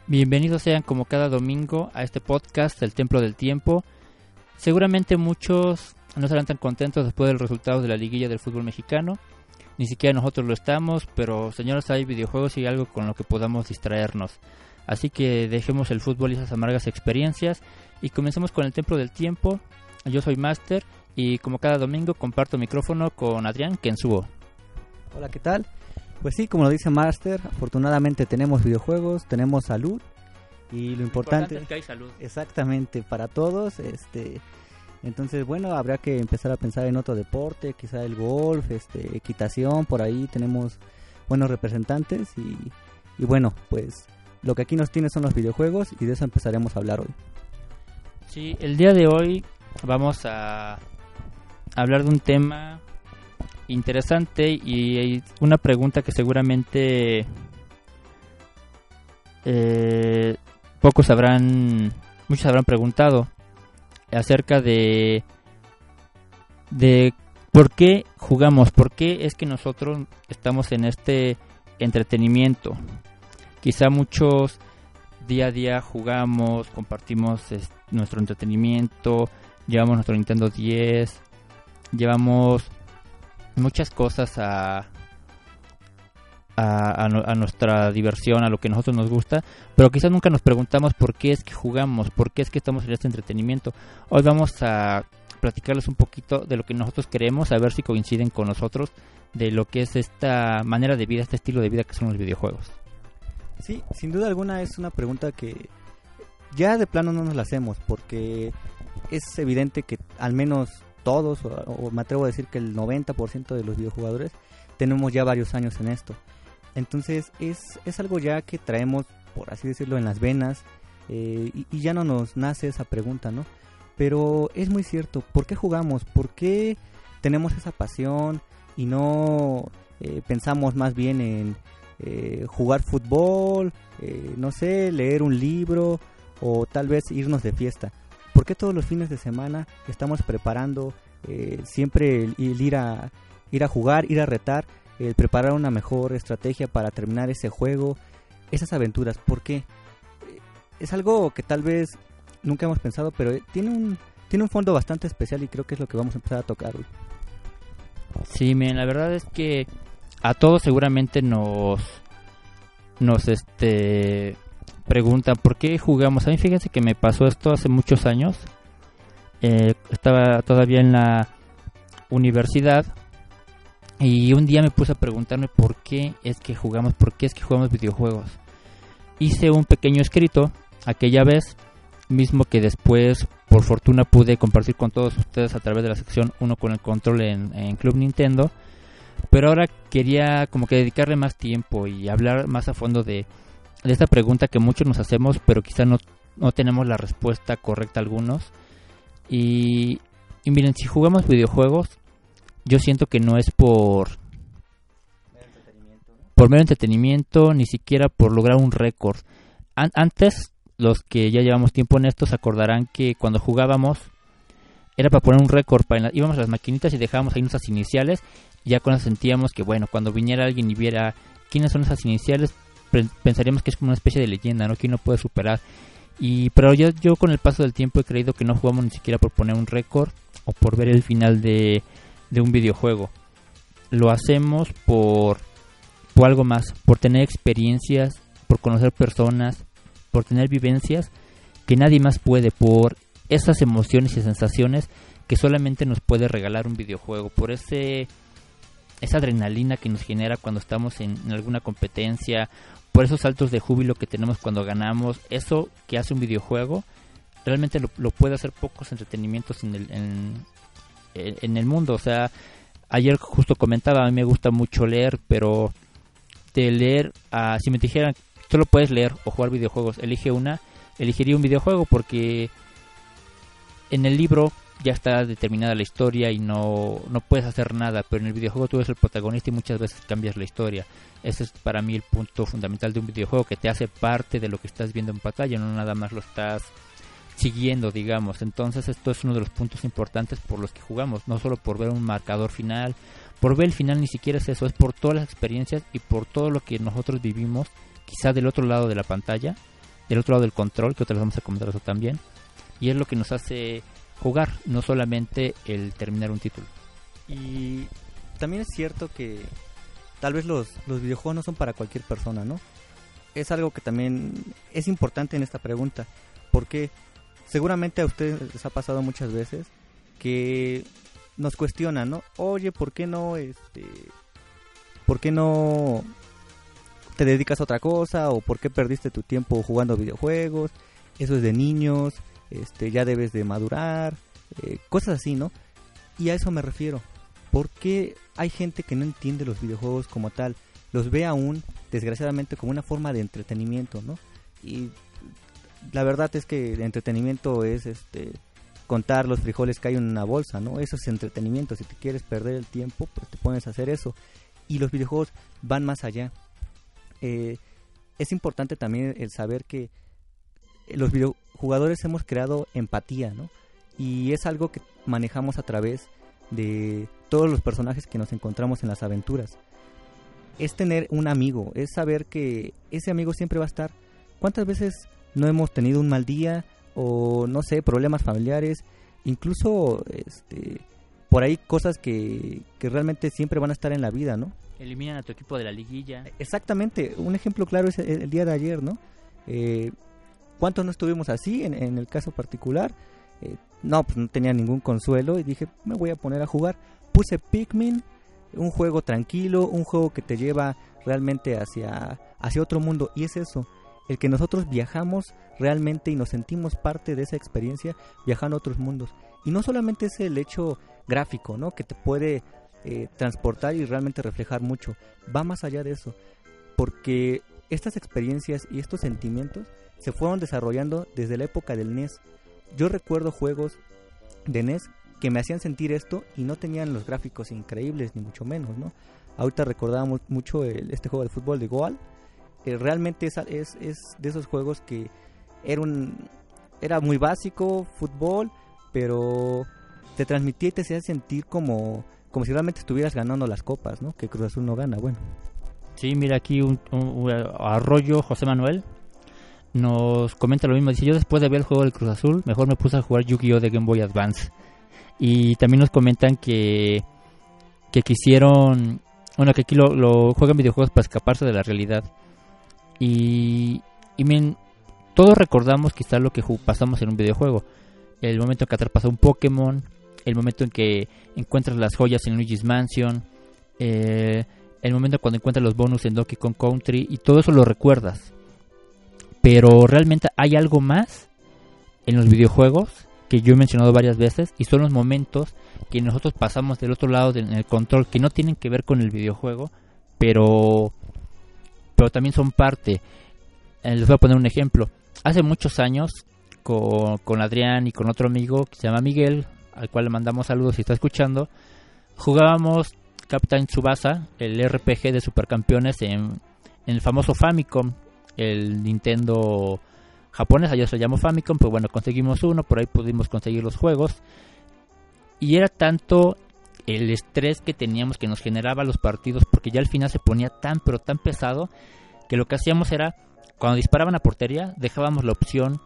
Bienvenidos sean como cada domingo a este podcast, El Templo del Tiempo. Seguramente muchos no estarán tan contentos después del resultado de la liguilla del fútbol mexicano. Ni siquiera nosotros lo estamos, pero señores, hay videojuegos y algo con lo que podamos distraernos. Así que dejemos el fútbol y esas amargas experiencias y comencemos con El Templo del Tiempo. Yo soy Master y como cada domingo comparto micrófono con Adrián Kensuo. Hola, ¿qué tal? Pues sí, como lo dice Master, afortunadamente tenemos videojuegos, tenemos salud y lo importante es que hay salud. Exactamente, para todos. Entonces, bueno, habrá que empezar a pensar en otro deporte, quizá el golf, equitación, por ahí tenemos buenos representantes y bueno, pues lo que aquí nos tiene son los videojuegos y de eso empezaremos a hablar hoy. Sí, el día de hoy vamos a hablar de un tema interesante y una pregunta que seguramente muchos habrán preguntado acerca de por qué jugamos, por qué es que nosotros estamos en este entretenimiento. Quizá muchos día a día jugamos, compartimos nuestro entretenimiento, llevamos nuestro Nintendo 10, llevamos muchas cosas a nuestra diversión, a lo que a nosotros nos gusta, pero quizás nunca nos preguntamos por qué es que jugamos, por qué es que estamos en este entretenimiento. Hoy vamos a platicarles un poquito de lo que nosotros queremos, a ver si coinciden con nosotros de lo que es esta manera de vida, este estilo de vida que son los videojuegos. Sí, sin duda alguna es una pregunta que ya de plano no nos la hacemos, porque es evidente que al menos todos, o me atrevo a decir que el 90% de los videojugadores tenemos ya varios años en esto. Entonces es algo ya que traemos, por así decirlo, en las venas, y ya no nos nace esa pregunta, ¿no? Pero es muy cierto, ¿por qué jugamos? ¿Por qué tenemos esa pasión y no pensamos más bien en jugar fútbol, no sé, leer un libro o tal vez irnos de fiesta? ¿Por qué todos los fines de semana estamos preparando siempre el ir a jugar, ir a retar, preparar una mejor estrategia para terminar ese juego, esas aventuras? ¿Por qué? Es algo que tal vez nunca hemos pensado, pero tiene un fondo bastante especial y creo que es lo que vamos a empezar a tocar hoy. Sí, la verdad es que a todos seguramente nos preguntan por qué jugamos. A mí fíjense que me pasó esto hace muchos años. Estaba todavía en la universidad y un día me puse a preguntarme por qué es que jugamos videojuegos. Hice un pequeño escrito aquella vez, mismo que después por fortuna pude compartir con todos ustedes a través de la sección 1 con el control en Club Nintendo. Pero ahora quería como que dedicarle más tiempo y hablar más a fondo de esta pregunta que muchos nos hacemos, pero quizá no tenemos la respuesta correcta algunos. Y miren, si jugamos videojuegos, yo siento que no es por mero entretenimiento, ni siquiera por lograr un récord. Antes, los que ya llevamos tiempo en esto se acordarán que cuando jugábamos era para poner un récord, íbamos a las maquinitas y dejábamos ahí nuestras iniciales. Ya con eso sentíamos que, bueno, cuando viniera alguien y viera quiénes son esas iniciales, pensaríamos que es como una especie de leyenda, ¿no? Que uno puede superar. Pero yo con el paso del tiempo he creído que no jugamos ni siquiera por poner un récord o por ver el final de un videojuego. Lo hacemos por algo más, por tener experiencias, por conocer personas, por tener vivencias que nadie más puede, por esas emociones y sensaciones que solamente nos puede regalar un videojuego, por esa adrenalina que nos genera cuando estamos en alguna competencia, por esos saltos de júbilo que tenemos cuando ganamos. Eso que hace un videojuego realmente lo puede hacer pocos entretenimientos en el mundo. O sea, ayer justo comentaba, a mí me gusta mucho leer, pero de leer si me dijeran solo puedes leer o jugar videojuegos, elegiría un videojuego, porque en el libro ya está determinada la historia y no puedes hacer nada, pero en el videojuego tú eres el protagonista y muchas veces cambias la historia. Ese es para mí el punto fundamental de un videojuego, que te hace parte de lo que estás viendo en pantalla, no nada más lo estás siguiendo, digamos. Entonces esto es uno de los puntos importantes por los que jugamos, no solo por ver un marcador final, por ver el final ni siquiera es eso, es por todas las experiencias y por todo lo que nosotros vivimos, quizá del otro lado de la pantalla, del otro lado del control, que otras vamos a comentar eso también, y es lo que nos hace jugar, no solamente el terminar un título. Y también es cierto que tal vez los videojuegos no son para cualquier persona, ¿no? Es algo que también es importante en esta pregunta, porque seguramente a ustedes les ha pasado muchas veces que nos cuestionan, ¿no? Oye, ¿por qué no te dedicas a otra cosa? ¿O por qué perdiste tu tiempo jugando videojuegos? Eso es de niños, ya debes de madurar, cosas así, ¿no? Y a eso me refiero. Porque hay gente que no entiende los videojuegos como tal, los ve aún, desgraciadamente, como una forma de entretenimiento, ¿no? Y la verdad es que el entretenimiento es contar los frijoles que hay en una bolsa, ¿no? Eso es entretenimiento. Si te quieres perder el tiempo, pues te pones a hacer eso. Y los videojuegos van más allá. Es importante también el saber que los videojugadores hemos creado empatía, ¿no? Y es algo que manejamos a través de todos los personajes que nos encontramos en las aventuras. Es tener un amigo, es saber que ese amigo siempre va a estar. ¿Cuántas veces no hemos tenido un mal día o no sé, problemas familiares, incluso por ahí cosas que realmente siempre van a estar en la vida, ¿no? Eliminan a tu equipo de la liguilla. Exactamente, un ejemplo claro es el día de ayer, ¿no? ¿Cuántos no estuvimos así en el caso particular? No, pues no tenía ningún consuelo y dije, me voy a poner a jugar. Puse Pikmin, un juego tranquilo, un juego que te lleva realmente hacia otro mundo, y es eso, el que nosotros viajamos realmente y nos sentimos parte de esa experiencia viajando a otros mundos. Y no solamente es el hecho gráfico, ¿no? Que te puede transportar y realmente reflejar mucho, va más allá de eso, porque estas experiencias y estos sentimientos se fueron desarrollando desde la época del NES. Yo recuerdo juegos de NES que me hacían sentir esto y no tenían los gráficos increíbles ni mucho menos, ¿no? Ahorita recordábamos mucho este juego de fútbol de Goal. Realmente es de esos juegos que era muy básico, fútbol, pero te transmitía y te hacía sentir como si realmente estuvieras ganando las copas, ¿no? Que Cruz Azul no gana, bueno. Sí, mira aquí un Arroyo José Manuel nos comenta lo mismo. Dice, yo después de ver el juego del Cruz Azul, mejor me puse a jugar Yu-Gi-Oh! De Game Boy Advance. Y también nos comentan que quisieron, bueno, que aquí lo juegan videojuegos para escaparse de la realidad. Y miren, todos recordamos quizás lo que pasamos en un videojuego. El momento en que atrapas a un Pokémon, el momento en que encuentras las joyas en Luigi's Mansion, el momento cuando encuentras los bonus en Donkey Kong Country, y todo eso lo recuerdas. Pero realmente hay algo más en los videojuegos que yo he mencionado varias veces, y son los momentos que nosotros pasamos del otro lado en el control, que no tienen que ver con el videojuego, pero también son parte. Les voy a poner un ejemplo. Hace muchos años, con Adrián y con otro amigo que se llama Miguel, al cual le mandamos saludos si está escuchando, jugábamos Captain Tsubasa, el RPG de Supercampeones en el famoso Famicom, el Nintendo japonés, allá se llamó Famicom, pues bueno, conseguimos uno, por ahí pudimos conseguir los juegos, y era tanto el estrés que teníamos, que nos generaba los partidos, porque ya al final se ponía tan pero tan pesado, que lo que hacíamos era, cuando disparaban a portería, dejábamos la opción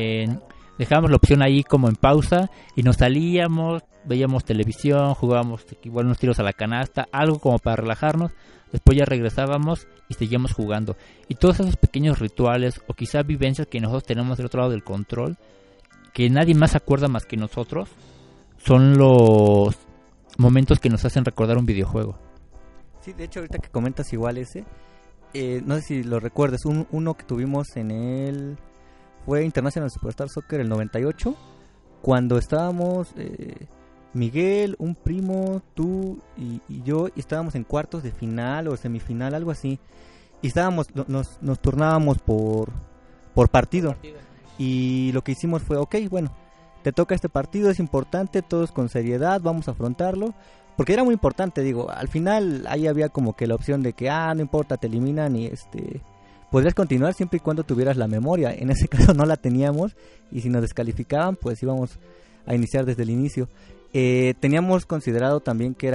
ahí como en pausa, y nos salíamos, veíamos televisión, jugábamos igual unos tiros a la canasta, algo como para relajarnos. Después ya regresábamos y seguíamos jugando. Y todos esos pequeños rituales o quizá vivencias que nosotros tenemos del otro lado del control, que nadie más se acuerda más que nosotros, son los momentos que nos hacen recordar un videojuego. Sí, de hecho ahorita que comentas igual ese, no sé si lo recuerdas, uno que tuvimos fue International Superstar Soccer el 98, cuando estábamos Miguel, un primo, tú y yo, y estábamos en cuartos de final o semifinal, algo así, y nos turnábamos por partido, y lo que hicimos fue, ok, bueno, te toca este partido, es importante, todos con seriedad, vamos a afrontarlo, porque era muy importante, digo, al final ahí había como que la opción de que, no importa, te eliminan y podrías continuar siempre y cuando tuvieras la memoria. En ese caso no la teníamos, y si nos descalificaban, pues íbamos a iniciar desde el inicio. Teníamos considerado también que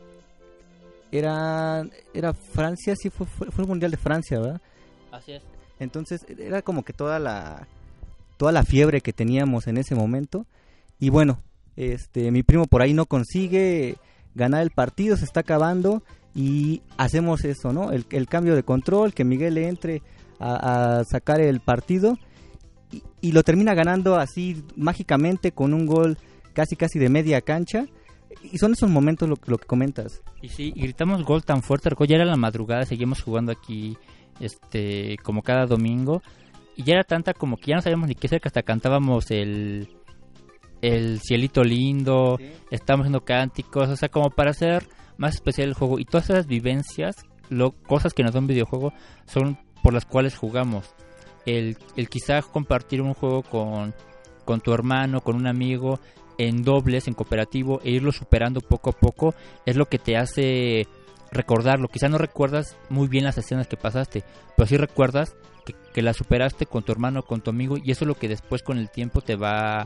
era Francia, sí fue el Mundial de Francia, ¿verdad? Así es. Entonces era como que toda la fiebre que teníamos en ese momento. Y bueno, mi primo por ahí no consigue ganar el partido, se está acabando y hacemos eso, ¿no? El cambio de control, que Miguel le entre a sacar el partido y lo termina ganando así mágicamente con un gol casi de media cancha. Y son esos momentos lo que comentas. Y sí, y gritamos gol tan fuerte, ya era la madrugada, seguimos jugando aquí como cada domingo, y ya era tanta como que ya no sabíamos ni qué hacer, que hasta cantábamos el cielito lindo, sí. Estábamos haciendo cánticos, o sea, como para hacer más especial el juego. Y todas esas vivencias, cosas que nos da un videojuego, son por las cuales jugamos. El quizá compartir un juego con tu hermano, con un amigo, en dobles, en cooperativo, e irlo superando poco a poco, es lo que te hace recordarlo. Quizá no recuerdas muy bien las escenas que pasaste, pero sí recuerdas que las superaste con tu hermano, con tu amigo, y eso es lo que después con el tiempo te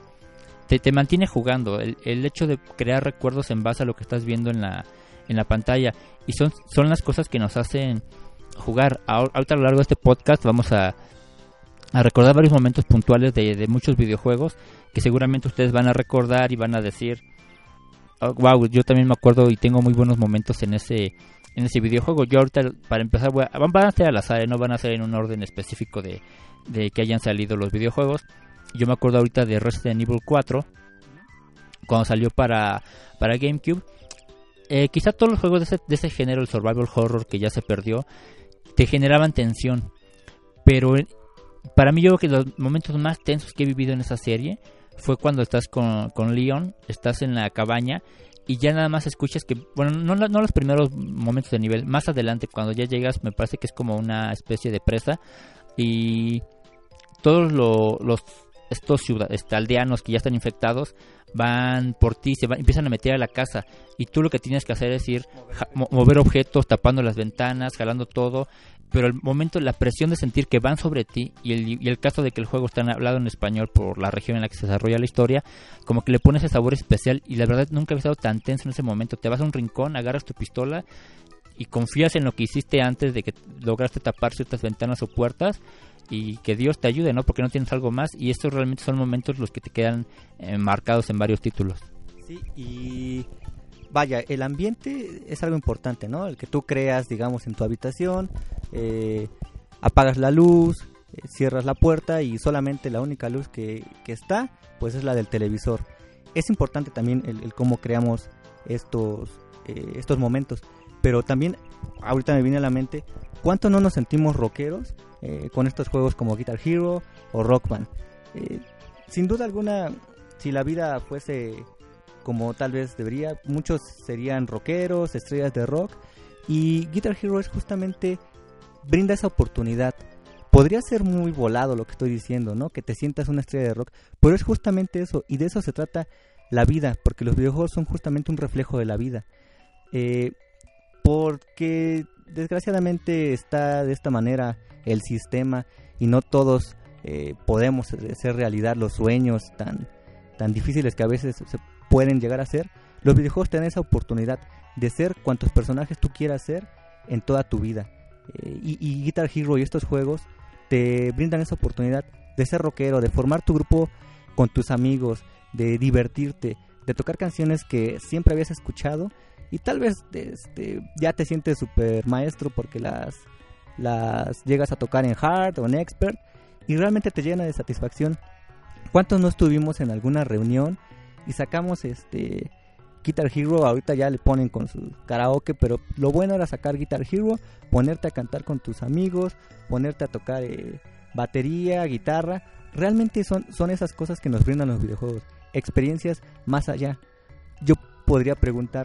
mantiene jugando. El hecho de crear recuerdos en base a lo que estás viendo en la pantalla, y son las cosas que nos hacen jugar. Ahorita a lo largo de este podcast vamos a recordar varios momentos puntuales de muchos videojuegos que seguramente ustedes van a recordar y van a decir, oh, wow, yo también me acuerdo y tengo muy buenos momentos en ese videojuego. Yo ahorita, para empezar, van a ser al azar, no van a ser en un orden específico de que hayan salido los videojuegos. Yo me acuerdo ahorita de Resident Evil 4, cuando salió para GameCube. Quizá todos los juegos de ese género, el survival horror, que ya se perdió, te generaban tensión, pero para mí yo creo que los momentos más tensos que he vivido en esa serie fue cuando estás con Leon, estás en la cabaña y ya nada más escuchas que, bueno, no los primeros momentos de nivel, más adelante cuando ya llegas, me parece que es como una especie de presa, y todos estos aldeanos que ya están infectados van por ti, empiezan a meter a la casa, y tú lo que tienes que hacer es ir mover objetos, tapando las ventanas, jalando todo, pero el momento, la presión de sentir que van sobre ti, y el caso de que el juego está hablado en español por la región en la que se desarrolla la historia, como que le pone ese sabor especial. Y la verdad nunca había estado tan tenso en ese momento. Te vas a un rincón, agarras tu pistola y confías en lo que hiciste antes de que lograste tapar ciertas ventanas o puertas, y que Dios te ayude, ¿no? Porque no tienes algo más, y estos realmente son momentos los que te quedan marcados en varios títulos. Sí, y vaya, el ambiente es algo importante, ¿no? El que tú creas, digamos, en tu habitación, apagas la luz, cierras la puerta y solamente la única luz que está, pues es la del televisor. Es importante también el cómo creamos estos momentos, pero también ahorita me viene a la mente cuánto no nos sentimos rockeros con estos juegos como Guitar Hero o Rock Band. Sin duda alguna, si la vida fuese como tal vez debería, muchos serían rockeros, estrellas de rock, y Guitar Hero es justamente, brinda esa oportunidad. Podría ser muy volado lo que estoy diciendo, ¿no? Que te sientas una estrella de rock, pero es justamente eso, y de eso se trata la vida, porque los videojuegos son justamente un reflejo de la vida. Porque desgraciadamente está de esta manera el sistema, y no todos podemos hacer realidad los sueños tan difíciles que a veces se pueden llegar a ser. Los videojuegos te dan esa oportunidad de ser cuantos personajes tú quieras ser en toda tu vida, y Guitar Hero y estos juegos te brindan esa oportunidad de ser rockero, de formar tu grupo con tus amigos, de divertirte, de tocar canciones que siempre habías escuchado, y tal vez ya te sientes super maestro porque las llegas a tocar en hard o en expert, y realmente te llena de satisfacción. ¿Cuántos no estuvimos en alguna reunión y sacamos Guitar Hero? Ahorita ya le ponen con su karaoke, pero lo bueno era sacar Guitar Hero, ponerte a cantar con tus amigos, ponerte a tocar batería, guitarra. Realmente son esas cosas que nos brindan los videojuegos, experiencias más allá. Yo podría preguntar,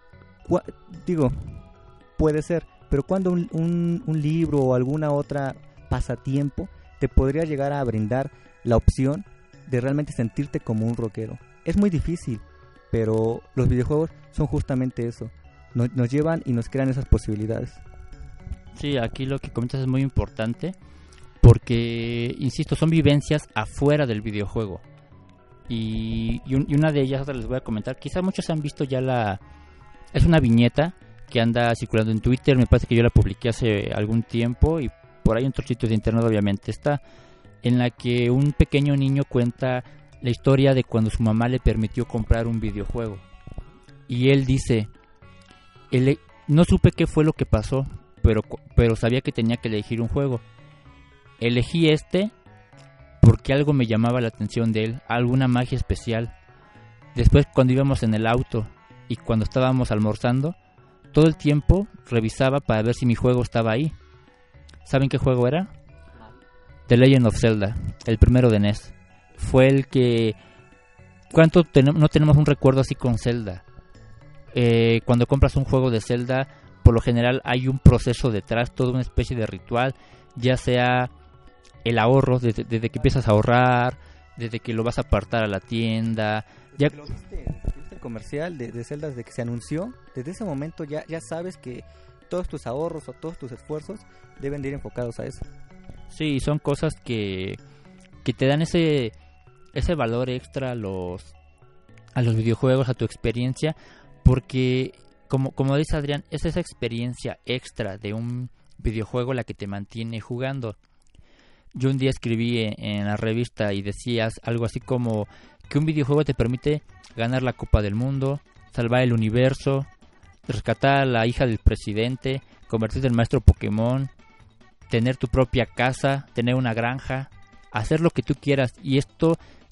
puede ser, pero cuando un libro o alguna otra pasatiempo te podría llegar a brindar la opción de realmente sentirte como un rockero. Es muy difícil, pero los videojuegos son justamente eso, nos llevan y nos crean esas posibilidades. Sí, aquí lo que comentas es muy importante, porque, insisto, son vivencias afuera del videojuego, y una de ellas, otra les voy a comentar, quizás muchos han visto ya es una viñeta que anda circulando en Twitter, me parece que yo la publiqué hace algún tiempo, y por ahí en otros sitios de internet obviamente está, en la que un pequeño niño cuenta la historia de cuando su mamá le permitió comprar un videojuego. Y él dice, no supe qué fue lo que pasó, pero sabía que tenía que elegir un juego. Elegí porque algo me llamaba la atención de él, alguna magia especial. Después, cuando íbamos en el auto y cuando estábamos almorzando, todo el tiempo revisaba para ver si mi juego estaba ahí. ¿Saben qué juego era? The Legend of Zelda, el primero de NES. Fue el que... no tenemos un recuerdo así con Zelda? Cuando compras un juego de Zelda, por lo general hay un proceso detrás, toda una especie de ritual, ya sea el ahorro, desde que empiezas a ahorrar, desde que lo vas a apartar a la tienda. Ya... ¿Lo viste el comercial de Zelda desde que se anunció? Desde ese momento ya sabes que todos tus ahorros o todos tus esfuerzos deben de ir enfocados a eso. Sí, son cosas que te dan ese valor extra a los videojuegos, a tu experiencia, porque como dice Adrián, es esa experiencia extra de un videojuego la que te mantiene jugando. Yo un día escribí en la revista y decías algo así como que un videojuego te permite ganar la Copa del Mundo, salvar el universo, rescatar a la hija del presidente, convertirte en maestro Pokémon, tener tu propia casa, tener una granja, hacer lo que tú quieras. Y esto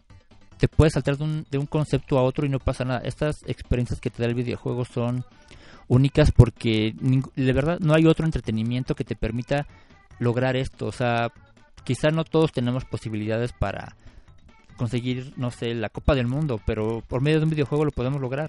te puede saltar de un concepto a otro y no pasa nada. Estas experiencias que te da el videojuego son únicas porque de verdad no hay otro entretenimiento que te permita lograr esto. O sea, quizá no todos tenemos posibilidades para conseguir, no sé, la Copa del Mundo, pero por medio de un videojuego lo podemos lograr.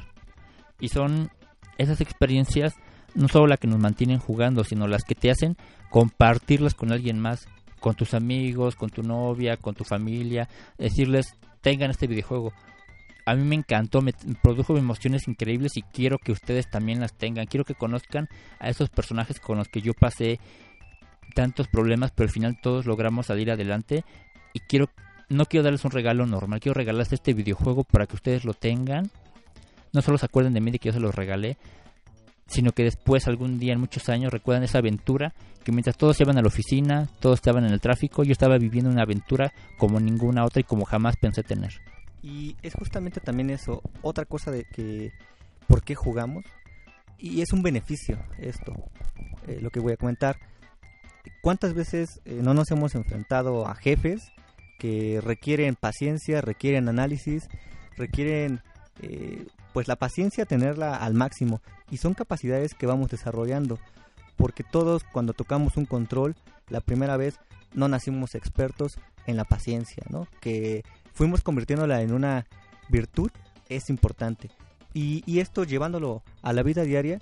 Y son esas experiencias no solo las que nos mantienen jugando, sino las que te hacen compartirlas con alguien más, con tus amigos, con tu novia, con tu familia, decirles, tengan este videojuego. A mí me encantó, me produjo emociones increíbles y quiero que ustedes también las tengan. Quiero que conozcan a esos personajes con los que yo pasé tantos problemas, pero al final todos logramos salir adelante. Y no quiero darles un regalo normal, quiero regalarles este videojuego para que ustedes lo tengan. No solo se acuerden de mí de que yo se los regalé, sino que después, algún día, en muchos años, recuerdan esa aventura que mientras todos iban a la oficina, todos estaban en el tráfico, yo estaba viviendo una aventura como ninguna otra y como jamás pensé tener. Y es justamente también eso, otra cosa de que por qué jugamos, y es un beneficio esto, lo que voy a comentar. ¿Cuántas veces no nos hemos enfrentado a jefes que requieren paciencia, requieren análisis, requieren pues la paciencia, tenerla al máximo, y son capacidades que vamos desarrollando, porque todos cuando tocamos un control la primera vez no nacimos expertos en la paciencia, ¿no? Que fuimos convirtiéndola en una virtud, es importante, y esto llevándolo a la vida diaria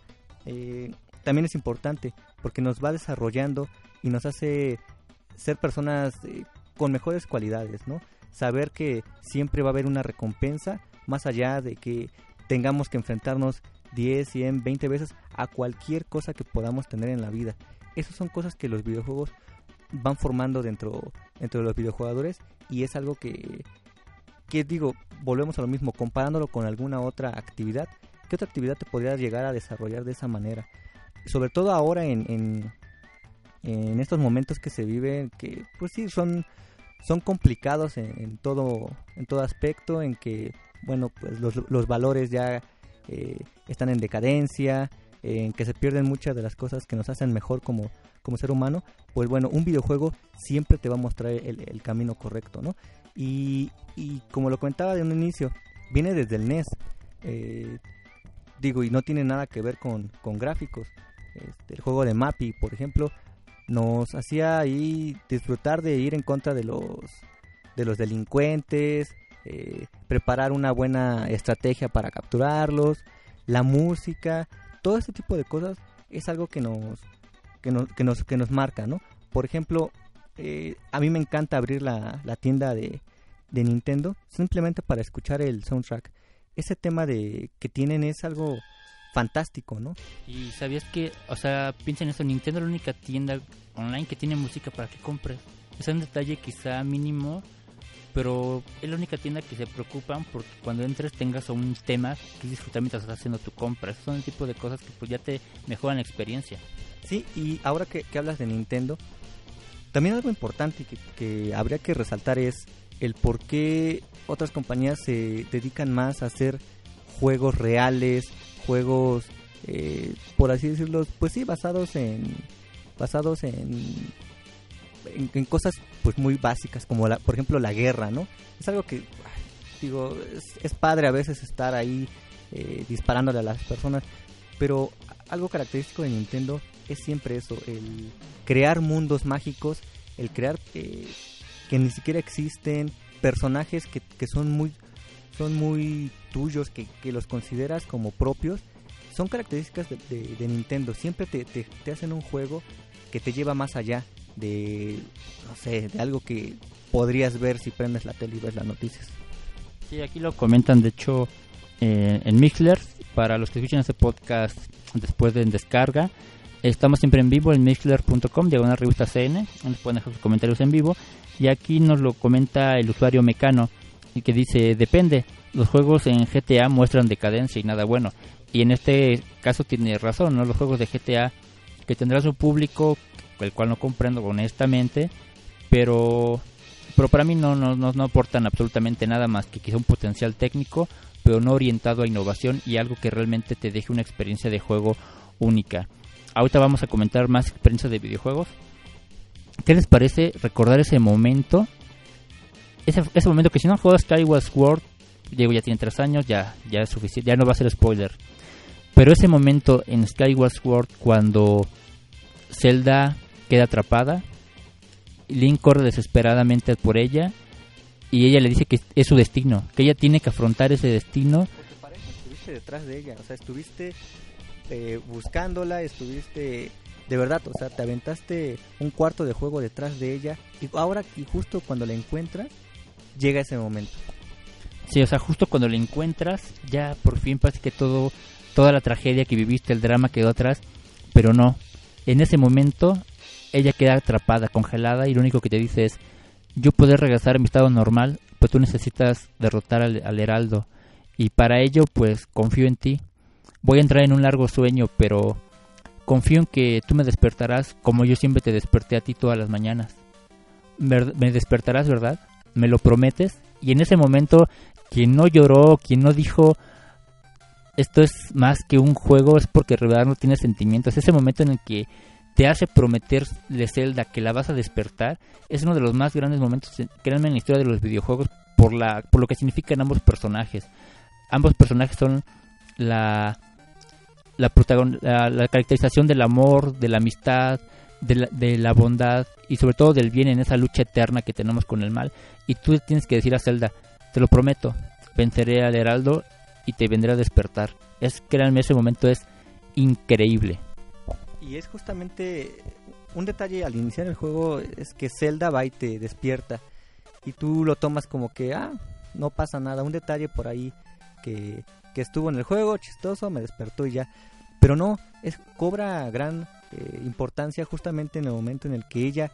también es importante, porque nos va desarrollando y nos hace ser personas con mejores cualidades, ¿no? Saber que siempre va a haber una recompensa, más allá de que tengamos que enfrentarnos 10, 100, 20 veces a cualquier cosa que podamos tener en la vida. Esas son cosas que los videojuegos van formando dentro de los videojugadores, y es algo que digo, volvemos a lo mismo, comparándolo con alguna otra actividad. ¿Qué otra actividad te podrías llegar a desarrollar de esa manera? Sobre todo ahora en estos momentos que se viven, que pues sí son complicados en todo aspecto, en que bueno, pues los valores ya están en decadencia, en que se pierden muchas de las cosas que nos hacen mejor como ser humano. Pues bueno, un videojuego siempre te va a mostrar el camino correcto, ¿no? Y como lo comentaba de un inicio, viene desde el NES, y no tiene nada que ver con gráficos. El juego de Mappy, por ejemplo, nos hacía ahí disfrutar de ir en contra de los delincuentes, preparar una buena estrategia para capturarlos, la música, todo este tipo de cosas es algo que nos marca, ¿no? Por ejemplo, a mí me encanta abrir la tienda de Nintendo simplemente para escuchar el soundtrack. Ese tema que tienen es algo fantástico, ¿no? Y sabías que, o sea, piensa en eso, Nintendo es la única tienda online que tiene música para que compres. Es un detalle quizá mínimo, pero es la única tienda que se preocupan porque cuando entres tengas un tema que disfrutar mientras estás haciendo tu compra. Esos son el tipo de cosas que pues ya te mejoran la experiencia. Sí, y ahora que hablas de Nintendo, También algo importante que habría que resaltar es el por qué otras compañías se dedican más a hacer juegos reales, juegos, por así decirlo, pues sí, basados en cosas pues muy básicas, como por ejemplo la guerra, ¿no? Es algo que, digo, es padre a veces estar ahí disparándole a las personas, pero algo característico de Nintendo es siempre eso, el crear mundos mágicos, el crear que ni siquiera existen, personajes que son muy tuyos, que los consideras como propios. Son características de Nintendo. Siempre te hacen un juego que te lleva más allá de, no sé, de algo que podrías ver si prendes la tele y ves las noticias. Sí, aquí lo comentan, de hecho, en Mixler. Para los que escuchan este podcast después de descarga, estamos siempre en vivo en mixler.com, /revista CN, donde pueden dejar sus comentarios en vivo. Y aquí nos lo comenta el usuario Mecano, y que dice: depende, los juegos en GTA muestran decadencia y nada bueno. Y en este caso tiene razón, ¿no? Los juegos de GTA que tendrán su público, el cual no comprendo honestamente, pero para mí no aportan absolutamente nada más que quizá un potencial técnico, pero no orientado a innovación y algo que realmente te deje una experiencia de juego única. Ahorita vamos a comentar más experiencias de videojuegos. ¿Qué les parece recordar ese momento? Ese momento que si no han jugado Skyward Sword, Diego ya tiene 3 años, ya es suficiente, ya no va a ser spoiler. Pero ese momento en Skyward Sword cuando Zelda queda atrapada, Link corre desesperadamente por ella y ella le dice que es su destino, que ella tiene que afrontar ese destino. Porque para eso estuviste detrás de ella, o sea, estuviste buscándola, estuviste de verdad, o sea, te aventaste un cuarto de juego detrás de ella y justo cuando la encuentras llega ese momento. Sí, o sea, justo cuando la encuentras ya por fin parece que toda la tragedia que viviste, el drama quedó atrás, pero no. En ese momento ella queda atrapada, congelada, y lo único que te dice es: yo puedo regresar a mi estado normal, pero tú necesitas derrotar al Heraldo, y para ello pues confío en ti. Voy a entrar en un largo sueño, pero confío en que tú me despertarás como yo siempre te desperté a ti todas las mañanas. Me despertarás, ¿verdad? ¿Me lo prometes? Y en ese momento, quien no lloró, quien no dijo esto es más que un juego, es porque en verdad no tiene sentimientos. Ese momento en el que te hace prometerle Zelda que la vas a despertar es uno de los más grandes momentos, créanme, en la historia de los videojuegos, por lo que significan ambos personajes. Ambos personajes son la caracterización del amor, de la amistad, de la bondad y sobre todo del bien en esa lucha eterna que tenemos con el mal. Y tú tienes que decir a Zelda: te lo prometo, venceré al Heraldo y te vendré a despertar. Créanme, ese momento es increíble. Y es justamente un detalle al iniciar el juego, es que Zelda va y te despierta y tú lo tomas como que no pasa nada, un detalle por ahí que estuvo en el juego, chistoso, me despertó y ya. Pero no, cobra gran importancia justamente en el momento en el que ella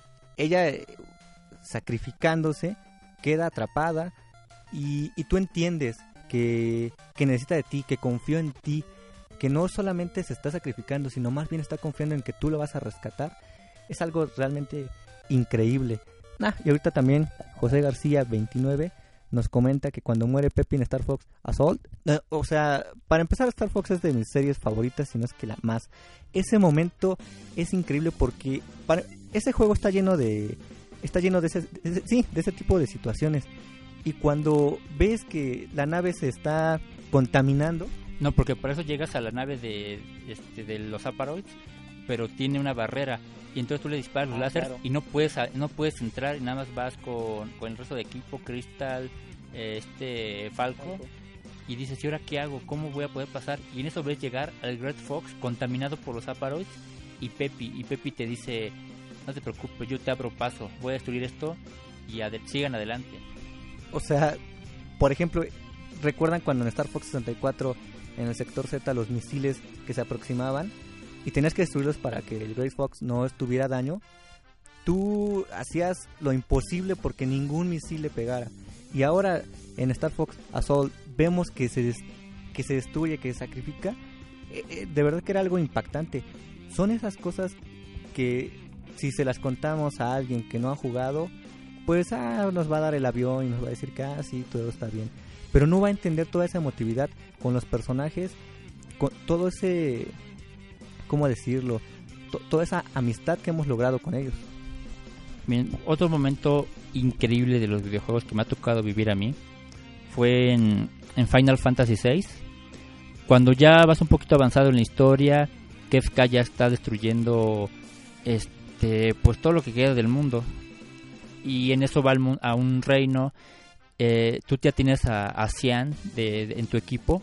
sacrificándose queda atrapada y tú entiendes que necesita de ti, que confió en ti, que no solamente se está sacrificando, sino más bien está confiando en que tú lo vas a rescatar. Es algo realmente increíble. Y ahorita también José García 29 nos comenta que cuando muere Peppy en Star Fox Assault, o sea, para empezar, Star Fox es de mis series favoritas, si no es que la más. Ese momento es increíble porque ese juego está lleno de ese tipo de situaciones. Y cuando ves que la nave se está contaminando... No, porque por eso llegas a la nave de los Aparoids, pero tiene una barrera y entonces tú le disparas los láser, claro. Y no puedes entrar y nada más vas con el resto de equipo, Crystal, Falco, y dices: ¿y ahora qué hago? ¿Cómo voy a poder pasar? Y en eso ves llegar al Red Fox contaminado por los Aparoids y Peppy te dice: no te preocupes, yo te abro paso, voy a destruir esto y sigan adelante. O sea, por ejemplo, ¿recuerdan cuando en Star Fox 64 en el sector Z los misiles que se aproximaban y tenías que destruirlos para que el Grey Fox no tuviera daño? Tú hacías lo imposible porque ningún misil le pegara. Y ahora en Star Fox Assault vemos que se destruye, que se sacrifica. De verdad que era algo impactante. Son esas cosas que si se las contamos a alguien que no ha jugado, pues nos va a dar el avión y nos va a decir que sí, todo está bien. Pero no va a entender toda esa emotividad con los personajes, con todo ese, ¿cómo decirlo? Toda esa amistad que hemos logrado con ellos. Bien, otro momento increíble de los videojuegos que me ha tocado vivir a mí fue en Final Fantasy VI, cuando ya vas un poquito avanzado en la historia. Kefka ya está destruyendo pues todo lo que queda del mundo, y en eso va a un reino. Tú ya tienes a Cian en tu equipo,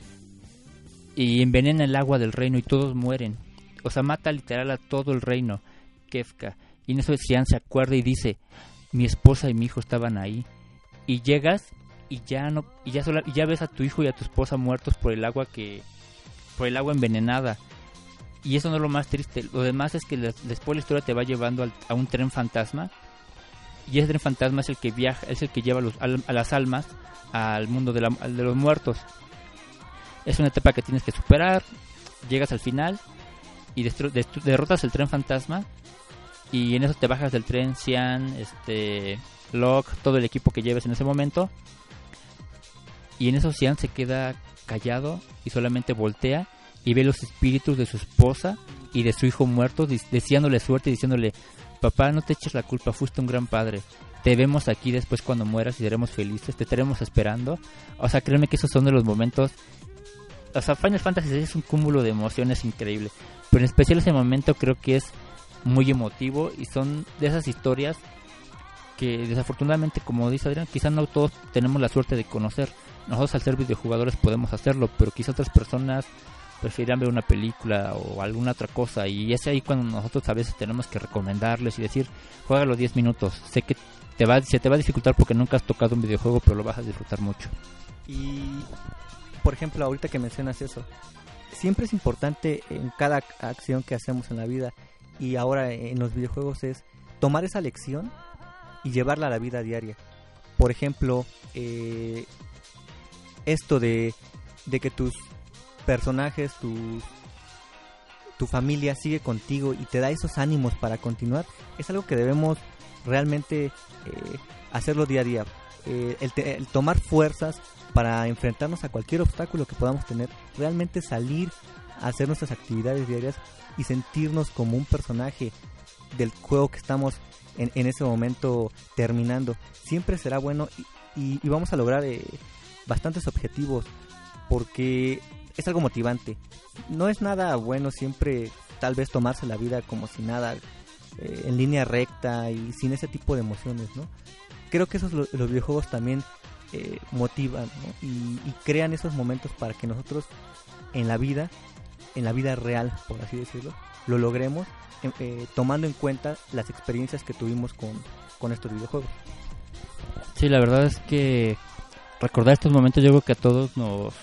y envenena el agua del reino y todos mueren. O sea, mata literal a todo el reino, Kefka. Y en eso Cian se acuerda y dice: mi esposa y mi hijo estaban ahí. Y llegas y ya ves a tu hijo y a tu esposa muertos por el agua envenenada. Y eso no es lo más triste. Lo demás es que después la historia te va llevando a un tren fantasma. Y ese tren fantasma es el que viaja, es el que lleva a las almas al mundo de los muertos. Es una etapa que tienes que superar. Llegas al final y derrotas el tren fantasma. Y en eso te bajas del tren, Cian, Locke, todo el equipo que lleves en ese momento. Y en eso Cian se queda callado y solamente voltea y ve los espíritus de su esposa y de su hijo muertos, deseándole suerte y diciéndole: papá, no te eches la culpa, fuiste un gran padre. Te vemos aquí después cuando mueras y seremos felices, te estaremos esperando. O sea, créeme que esos son de los momentos. O sea, Final Fantasy VI es un cúmulo de emociones increíble. Pero en especial ese momento creo que es muy emotivo, y son de esas historias que desafortunadamente, como dice Adrián, quizás no todos tenemos la suerte de conocer. Nosotros, al ser videojugadores, podemos hacerlo, pero quizás otras personas prefieren ver una película o alguna otra cosa, y es ahí cuando nosotros a veces tenemos que recomendarles y decir: juega los 10 minutos, sé que se te va a dificultar porque nunca has tocado un videojuego, pero lo vas a disfrutar mucho. Y por ejemplo, ahorita que mencionas eso, siempre es importante en cada acción que hacemos en la vida, y ahora en los videojuegos, es tomar esa lección y llevarla a la vida diaria. Por ejemplo, esto de que tus personajes, tu familia sigue contigo y te da esos ánimos para continuar, es algo que debemos realmente hacerlo día a día. El tomar fuerzas para enfrentarnos a cualquier obstáculo que podamos tener, realmente salir a hacer nuestras actividades diarias y sentirnos como un personaje del juego que estamos en ese momento terminando, siempre será bueno, y vamos a lograr bastantes objetivos, porque es algo motivante. No es nada bueno siempre tal vez tomarse la vida como si nada, en línea recta y sin ese tipo de emociones, ¿no? Creo que esos los videojuegos también motivan, ¿no? Y crean esos momentos para que nosotros en la vida real, por así decirlo, lo logremos, tomando en cuenta las experiencias que tuvimos con estos videojuegos. Sí, la verdad es que recordar estos momentos, yo creo que a todos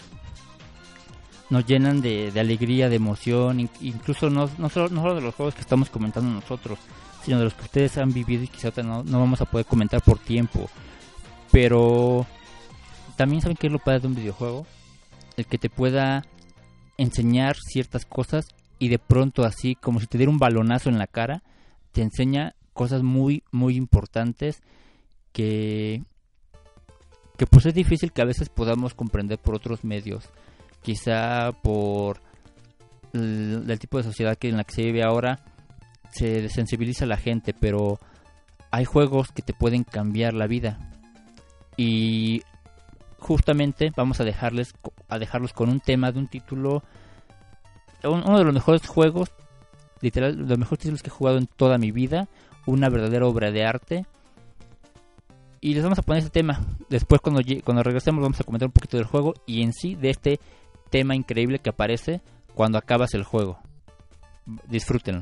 nos llenan de alegría, de emoción, incluso no solo de los juegos que estamos comentando nosotros, sino de los que ustedes han vivido y quizás no vamos a poder comentar por tiempo. Pero también, ¿saben qué es lo padre de un videojuego? El que te pueda enseñar ciertas cosas, y de pronto, así como si te diera un balonazo en la cara, te enseña cosas muy, muy importantes que pues es difícil que a veces podamos comprender por otros medios, quizá por el tipo de sociedad en la que se vive ahora. Se desensibiliza a la gente, pero hay juegos que te pueden cambiar la vida, y justamente vamos a dejarlos con un tema de un título, uno de los mejores juegos, literal, los mejores títulos que he jugado en toda mi vida, una verdadera obra de arte. Y les vamos a poner ese tema. Después, cuando regresemos, vamos a comentar un poquito del juego y en sí de este tema increíble que aparece cuando acabas el juego. Disfrútenlo.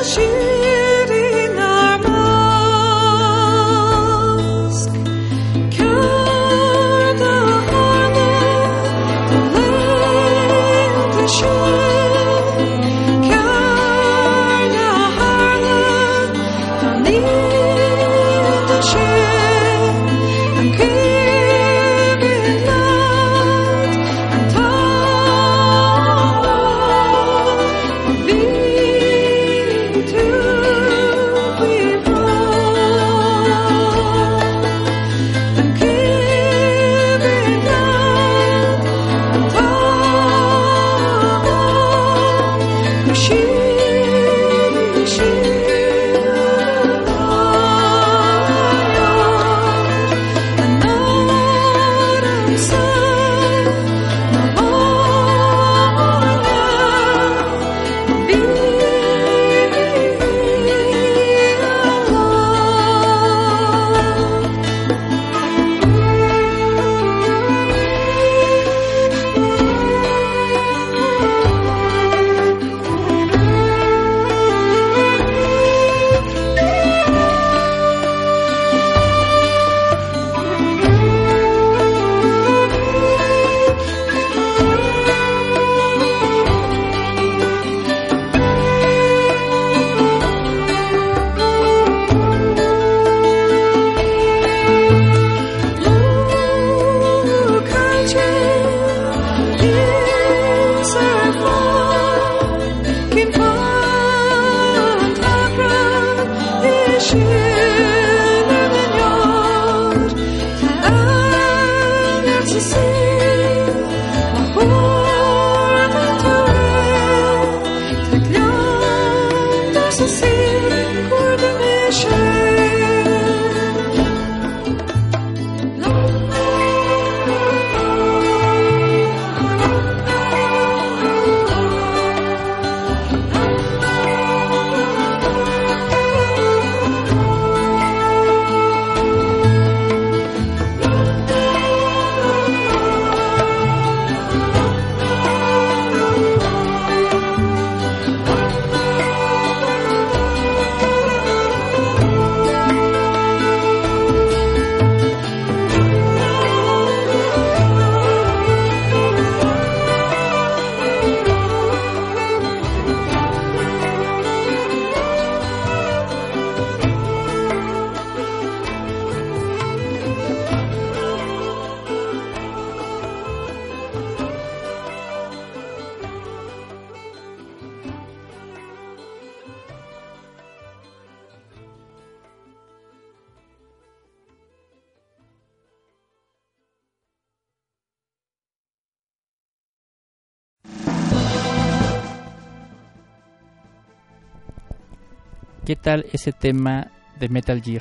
¿Qué tal ese tema de Metal Gear?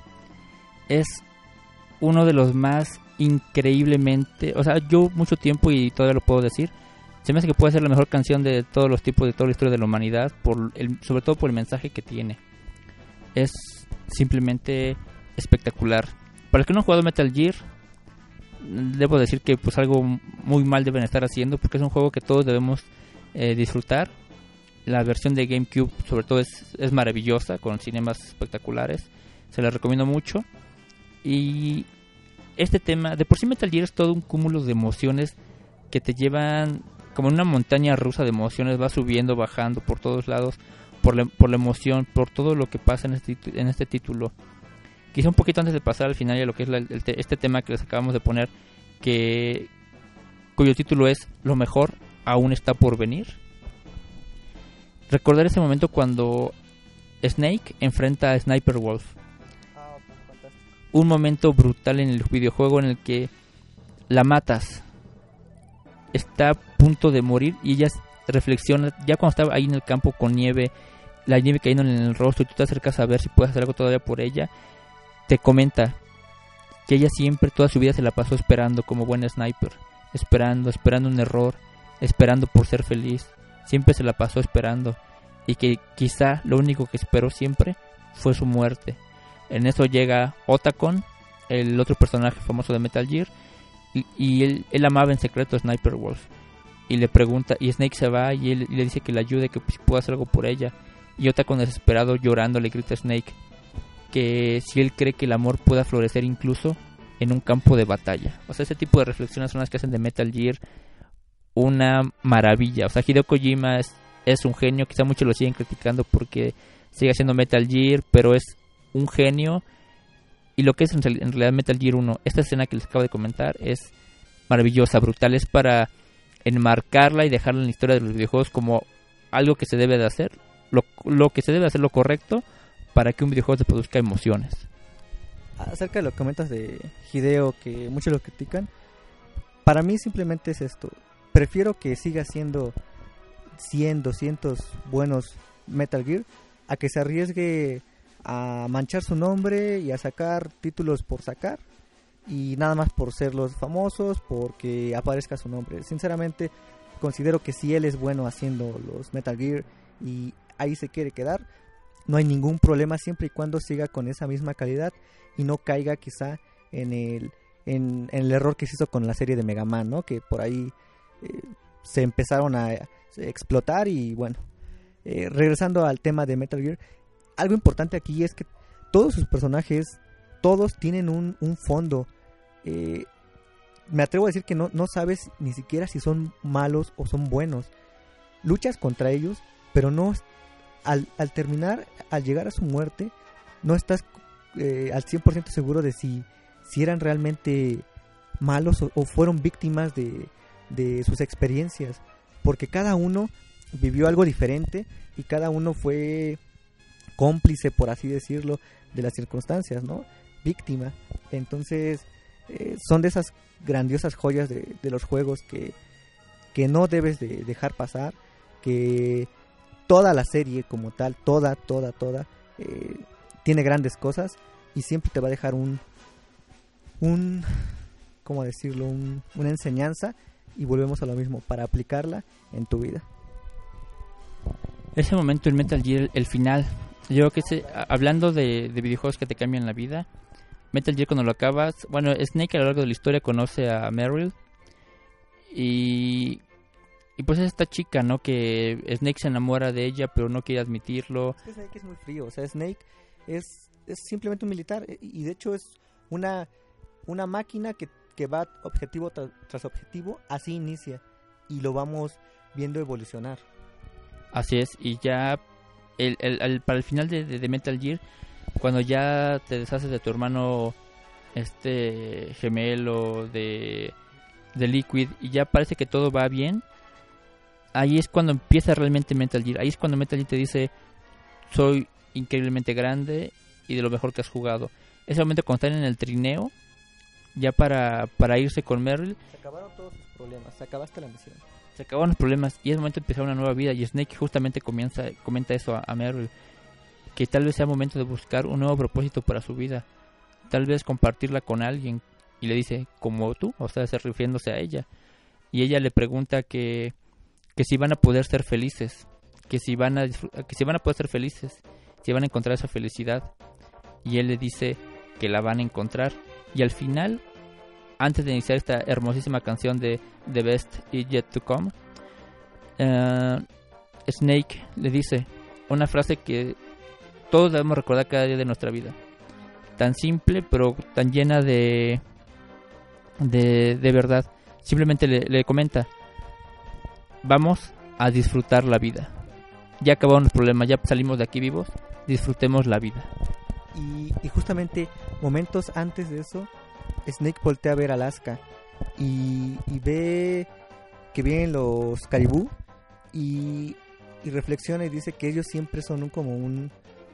Es uno de los más increíblemente... O sea, yo mucho tiempo, y todavía lo puedo decir, se me hace que puede ser la mejor canción de todos los tipos, de toda la historia de la humanidad, sobre todo por el mensaje que tiene. Es simplemente espectacular. Para los que no han jugado Metal Gear, debo decir que pues algo muy mal deben estar haciendo, porque es un juego que todos debemos disfrutar. La versión de GameCube sobre todo es maravillosa, con cinemas espectaculares, se la recomiendo mucho. Y este tema, de por sí Metal Gear es todo un cúmulo de emociones que te llevan como en una montaña rusa de emociones, va subiendo, bajando por todos lados, por la emoción, por todo lo que pasa en este título. Quizá un poquito antes de pasar al final, a lo que es este tema que les acabamos de poner, cuyo título es Lo mejor aún está por venir. Recordar ese momento cuando Snake enfrenta a Sniper Wolf. Un momento brutal en el videojuego en el que la matas, está a punto de morir y ella reflexiona, ya cuando estaba ahí en el campo con nieve, la nieve cayendo en el rostro, y tú te acercas a ver si puedes hacer algo todavía por ella, te comenta que ella siempre, toda su vida se la pasó esperando como buen sniper, esperando un error, esperando por ser feliz, siempre se la pasó esperando, y que quizá lo único que esperó siempre fue su muerte. En eso llega Otacon, el otro personaje famoso de Metal Gear, y él amaba en secreto a Sniper Wolf, y le pregunta, y Snake se va y él le dice que le ayude, que si puede hacer algo por ella, y Otacon desesperado llorando le grita a Snake que si él cree que el amor pueda florecer incluso en un campo de batalla. O sea, ese tipo de reflexiones son las que hacen de Metal Gear una maravilla. O sea, Hideo Kojima es un genio, quizá muchos lo siguen criticando porque sigue haciendo Metal Gear, pero es un genio. Y lo que es en realidad Metal Gear 1, esta escena que les acabo de comentar, es maravillosa, brutal, es para enmarcarla y dejarla en la historia de los videojuegos como algo que se debe de hacer, lo que se debe hacer lo correcto para que un videojuego te produzca emociones. Acerca de lo que comentas de Hideo, que muchos lo critican, para mí simplemente es esto. Prefiero que siga siendo 100, 200 buenos Metal Gear a que se arriesgue a manchar su nombre y a sacar títulos por sacar y nada más por ser los famosos, porque aparezca su nombre. Sinceramente considero que si él es bueno haciendo los Metal Gear y ahí se quiere quedar, no hay ningún problema siempre y cuando siga con esa misma calidad y no caiga quizá en el error que se hizo con la serie de Mega Man, ¿no? Que por ahí se empezaron a explotar. Y bueno, regresando al tema de Metal Gear, algo importante aquí es que todos sus personajes, todos tienen un fondo. Me atrevo a decir que no sabes ni siquiera si son malos o son buenos. Luchas contra ellos, pero no al terminar, al llegar a su muerte, no estás al 100% seguro de si eran realmente malos o fueron víctimas de sus experiencias, porque cada uno vivió algo diferente y cada uno fue cómplice, por así decirlo, de las circunstancias, ¿no? Víctima. Entonces son de esas grandiosas joyas de los juegos que no debes de dejar pasar, que toda la serie como tal, toda tiene grandes cosas y siempre te va a dejar ¿cómo decirlo? Una enseñanza, y volvemos a lo mismo, para aplicarla en tu vida. Ese momento en Metal Gear, el final, yo creo que hablando de videojuegos que te cambian la vida, Metal Gear cuando lo acabas, bueno, Snake a lo largo de la historia conoce a Meryl y pues es esta chica, ¿no? Que Snake se enamora de ella pero no quiere admitirlo. Es que Snake es muy frío, o sea, Snake es simplemente un militar y de hecho es una máquina que va objetivo tras objetivo, así inicia y lo vamos viendo evolucionar. Así es, y ya para el final de Metal Gear, cuando ya te deshaces de tu hermano gemelo de Liquid y ya parece que todo va bien, ahí es cuando empieza realmente Metal Gear. Ahí es cuando Metal Gear te dice: soy increíblemente grande y de lo mejor que has jugado. Ese momento cuando están en el trineo, ya para irse con Meryl, se acabaron todos sus problemas, se acabaste la misión. Se acabaron los problemas y es momento de empezar una nueva vida. Y Snake justamente comenta eso a Meryl, que tal vez sea momento de buscar un nuevo propósito para su vida, tal vez compartirla con alguien. Y le dice: como tú, o sea, refiriéndose a ella. Y ella le pregunta que si van a poder ser felices, que si van a poder ser felices, si van a encontrar esa felicidad. Y él le dice que la van a encontrar. Y al final, antes de iniciar esta hermosísima canción de The Best Is Yet To Come, Snake le dice una frase que todos debemos recordar cada día de nuestra vida, tan simple pero tan llena de verdad. Simplemente le comenta: vamos a disfrutar la vida, ya acabaron los problemas, ya salimos de aquí vivos, disfrutemos la vida. Y justamente momentos antes de eso, Snake voltea a ver a Alaska y ve que vienen los caribú y reflexiona y dice que ellos siempre son como un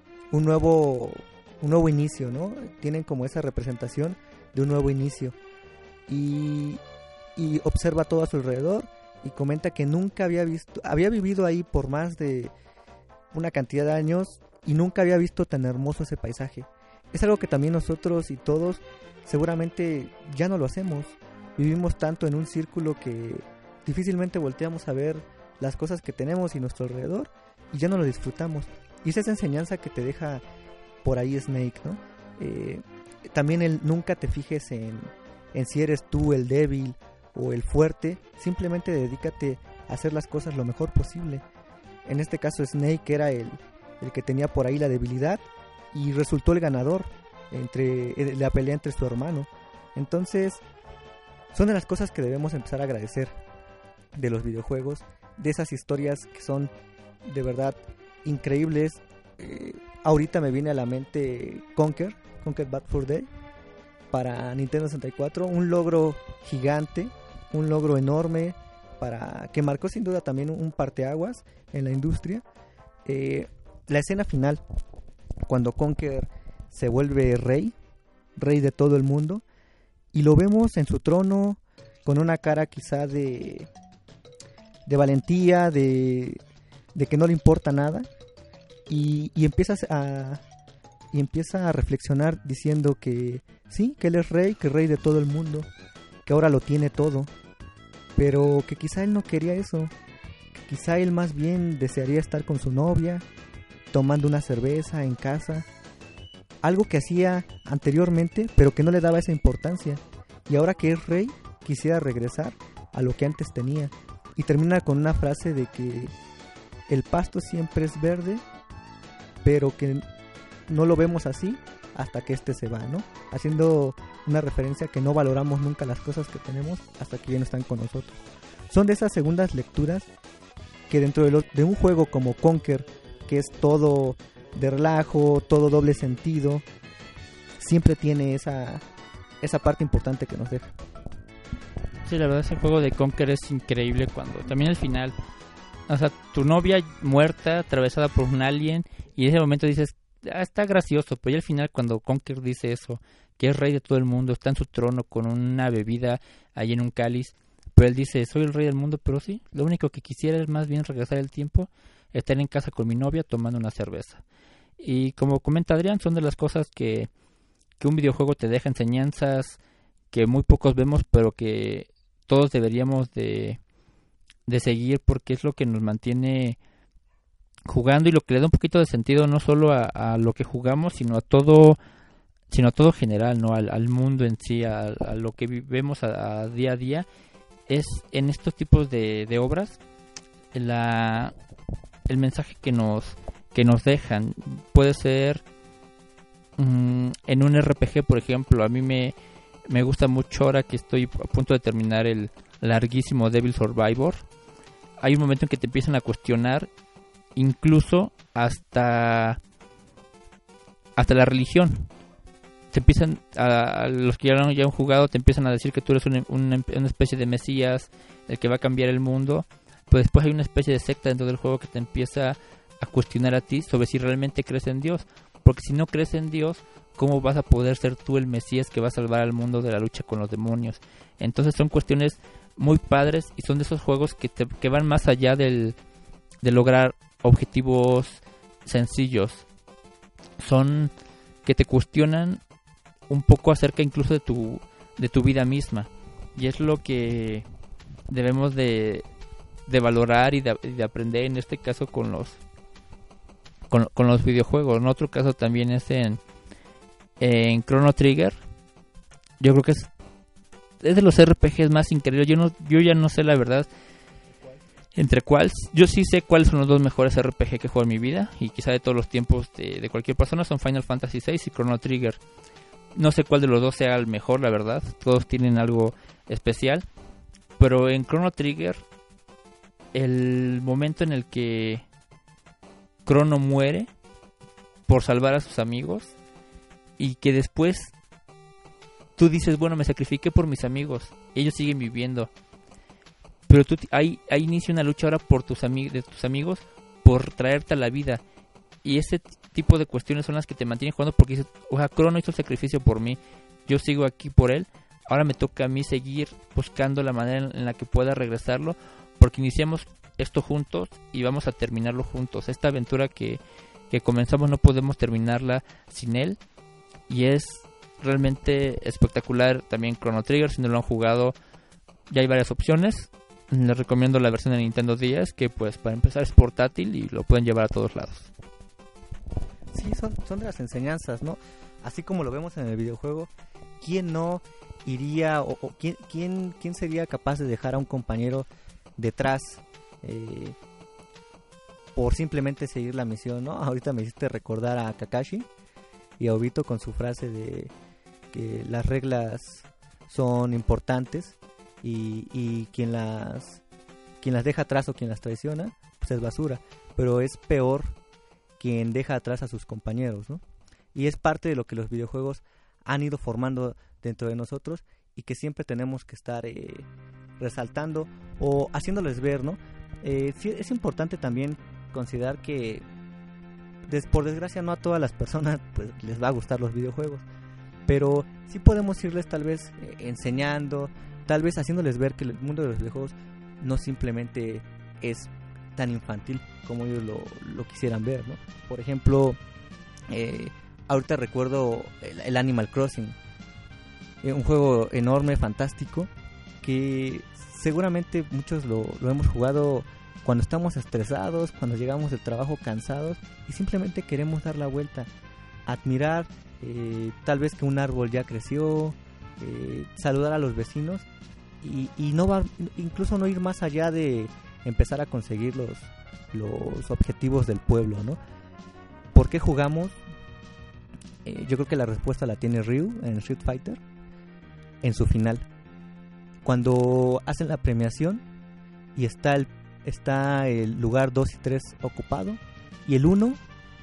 nuevo inicio, ¿no? Tienen como esa representación de un nuevo inicio y observa todo a su alrededor y comenta que nunca había vivido ahí por más de una cantidad de años y nunca había visto tan hermoso ese paisaje. Es algo que también nosotros y todos seguramente ya no lo hacemos. Vivimos tanto en un círculo que difícilmente volteamos a ver las cosas que tenemos y nuestro alrededor y ya no lo disfrutamos. Y es esa enseñanza que te deja por ahí Snake, ¿no? También nunca te fijes en si eres tú el débil o el fuerte. Simplemente dedícate a hacer las cosas lo mejor posible. En este caso Snake era el el que tenía por ahí la debilidad, y resultó el ganador entre la pelea entre su hermano. Entonces, son de las cosas que debemos empezar a agradecer de los videojuegos, de esas historias que son de verdad increíbles. Ahorita me viene a la mente Conker Bad Fur Day para Nintendo 64, un logro gigante, un logro enorme para que marcó sin duda también un parteaguas en la industria. La escena final, cuando Conker se vuelve rey de todo el mundo, y lo vemos en su trono con una cara quizá de valentía, de que no le importa nada, y empieza a reflexionar diciendo que sí, que él es rey, que es rey de todo el mundo, que ahora lo tiene todo, pero que quizá él no quería eso, que quizá él más bien desearía estar con su novia, tomando una cerveza en casa, algo que hacía anteriormente, pero que no le daba esa importancia, y ahora que es rey, quisiera regresar a lo que antes tenía. Y termina con una frase de que el pasto siempre es verde, pero que no lo vemos así hasta que este se va, ¿no? Haciendo una referencia que no valoramos nunca las cosas que tenemos hasta que ya no están con nosotros. Son de esas segundas lecturas que dentro de un juego como Conker, que es todo de relajo, todo doble sentido, siempre tiene esa parte importante que nos deja. Sí, la verdad ese juego de Conker es increíble cuando también al final, o sea, tu novia muerta, atravesada por un alien, y en ese momento dices, está gracioso, pero ya al final cuando Conker dice eso, que es rey de todo el mundo, está en su trono con una bebida ahí en un cáliz, pero él dice, soy el rey del mundo, pero sí, lo único que quisiera es más bien regresar el tiempo, estar en casa con mi novia tomando una cerveza. Y como comenta Adrián, son de las cosas que un videojuego te deja, enseñanzas que muy pocos vemos, pero que todos deberíamos de seguir, porque es lo que nos mantiene jugando y lo que le da un poquito de sentido no solo a lo que jugamos, sino a todo general, ¿no? Al mundo en sí, a lo que vivimos a día a día. Es en estos tipos de obras el mensaje que nos dejan. Puede ser en un RPG, por ejemplo. A mí me gusta mucho, ahora que estoy a punto de terminar el larguísimo Devil Survivor, hay un momento en que te empiezan a cuestionar incluso hasta la religión. Te empiezan a los que ya han jugado, te empiezan a decir que tú eres una especie de mesías, el que va a cambiar el mundo, pero después hay una especie de secta dentro del juego que te empieza a cuestionar a ti sobre si realmente crees en Dios, porque si no crees en Dios, ¿cómo vas a poder ser tú el mesías que va a salvar al mundo de la lucha con los demonios? Entonces son cuestiones muy padres y son de esos juegos que van más allá de lograr objetivos sencillos. Son que te cuestionan un poco acerca incluso de tu vida misma, y es lo que debemos de valorar y de aprender, en este caso con los videojuegos. En otro caso también es en Chrono Trigger. Yo creo que es de los RPGs más increíbles. Yo ya no sé la verdad entre cuáles. Yo sí sé cuáles son los dos mejores RPG que he jugado en mi vida, y quizá de todos los tiempos de cualquier persona, son Final Fantasy VI y Chrono Trigger. No sé cuál de los dos sea el mejor, la verdad. Todos tienen algo especial, pero en Chrono Trigger, el momento en el que Chrono muere por salvar a sus amigos, y que después tú dices, bueno, me sacrifiqué por mis amigos, ellos siguen viviendo, pero tú ahí inicia una lucha ahora por de tus amigos, por traerte a la vida, y ese tipo de cuestiones son las que te mantienen jugando, porque dices, o sea, Chrono hizo el sacrificio por mí, yo sigo aquí por él, ahora me toca a mí seguir buscando la manera en la que pueda regresarlo, porque iniciamos esto juntos y vamos a terminarlo juntos. Esta aventura que comenzamos no podemos terminarla sin él, y es realmente espectacular. También Chrono Trigger, si no lo han jugado, ya hay varias opciones. Les recomiendo la versión de Nintendo 10, que pues para empezar es portátil y lo pueden llevar a todos lados. Sí, son de las enseñanzas, ¿no? Así como lo vemos en el videojuego, ¿quién no iría o quién sería capaz de dejar a un compañero detrás por simplemente seguir la misión, ¿no? Ahorita me hiciste recordar a Kakashi y a Obito con su frase de que las reglas son importantes y quien las deja atrás o quien las traiciona, pues es basura, pero es peor quien deja atrás a sus compañeros, ¿no? Y es parte de lo que los videojuegos han ido formando dentro de nosotros y que siempre tenemos que estar resaltando o haciéndoles ver, ¿no? Sí, es importante también considerar que por desgracia no a todas las personas pues les va a gustar los videojuegos, pero sí podemos irles tal vez enseñando, tal vez haciéndoles ver que el mundo de los videojuegos no simplemente es tan infantil como ellos lo quisieran ver, ¿no? Por ejemplo, ahorita recuerdo el Animal Crossing, un juego enorme, fantástico, que seguramente muchos lo hemos jugado cuando estamos estresados, cuando llegamos del trabajo cansados y simplemente queremos dar la vuelta, admirar tal vez que un árbol ya creció, saludar a los vecinos y incluso no ir más allá de empezar a conseguir los objetivos del pueblo, ¿no? ¿Por qué jugamos? Yo creo que la respuesta la tiene Ryu en Street Fighter en su final, cuando hacen la premiación y está el lugar 2 y 3 ocupado y el 1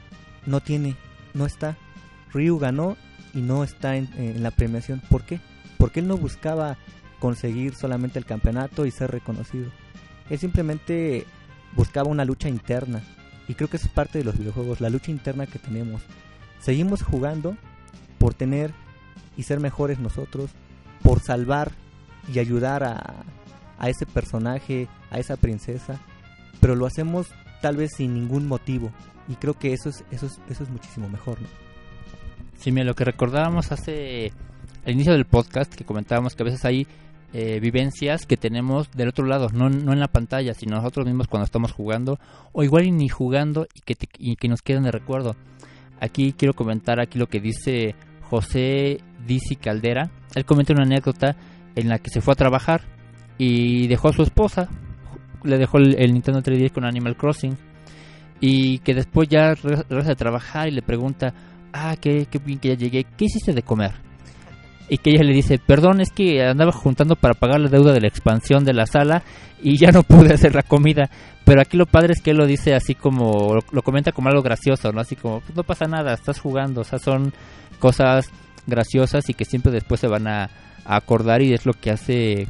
no está. Ryu ganó y no está en la premiación. ¿Por qué? Porque él no buscaba conseguir solamente el campeonato y ser reconocido. Él simplemente buscaba una lucha interna. Y creo que eso es parte de los videojuegos, la lucha interna que tenemos. Seguimos jugando por tener y ser mejores nosotros, por salvar y ayudar a ese personaje, a esa princesa, pero lo hacemos tal vez sin ningún motivo. Y creo que eso es muchísimo mejor, ¿no? Sí, mira, lo que recordábamos al inicio del podcast, que comentábamos que a veces hay vivencias que tenemos del otro lado, no en la pantalla, sino nosotros mismos cuando estamos jugando, o igual y ni jugando y que nos quedan de recuerdo. Aquí quiero comentar lo que dice José Dizzy Caldera. Él comenta una anécdota en la que se fue a trabajar y dejó a su esposa, le dejó el Nintendo 3DS con Animal Crossing, y que después ya regresa a trabajar y le pregunta: qué bien que ya llegué, ¿qué hiciste de comer? Y que ella le dice: perdón, es que andaba juntando para pagar la deuda de la expansión de la sala y ya no pude hacer la comida. Pero aquí lo padre es que él lo dice así como, lo comenta como algo gracioso, ¿no? Así como, pues no pasa nada, estás jugando, o sea, son cosas graciosas y que siempre después se van a acordar, y es lo que hace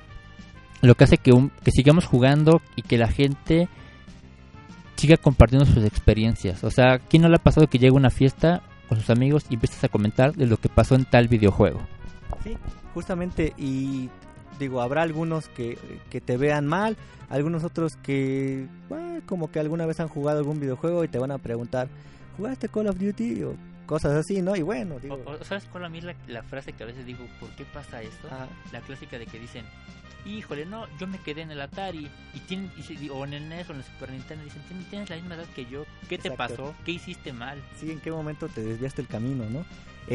que sigamos jugando y que la gente siga compartiendo sus experiencias. O sea, ¿quién no le ha pasado que llega a una fiesta con sus amigos y empiezas a comentar de lo que pasó en tal videojuego? Sí, justamente, y digo, habrá algunos que te vean mal, algunos otros que como que alguna vez han jugado algún videojuego y te van a preguntar: ¿jugaste Call of Duty? O cosas así, ¿no? Y bueno, digo... ¿Sabes cuál a mí la frase que a veces digo? ¿Por qué pasa esto? La clásica de que dicen: híjole, no, yo me quedé en el Atari o en el NES o en el Super Nintendo. Dicen: tienes la misma edad que yo, ¿qué te pasó? ¿Qué hiciste mal? Sí, ¿en qué momento te desviaste el camino, no?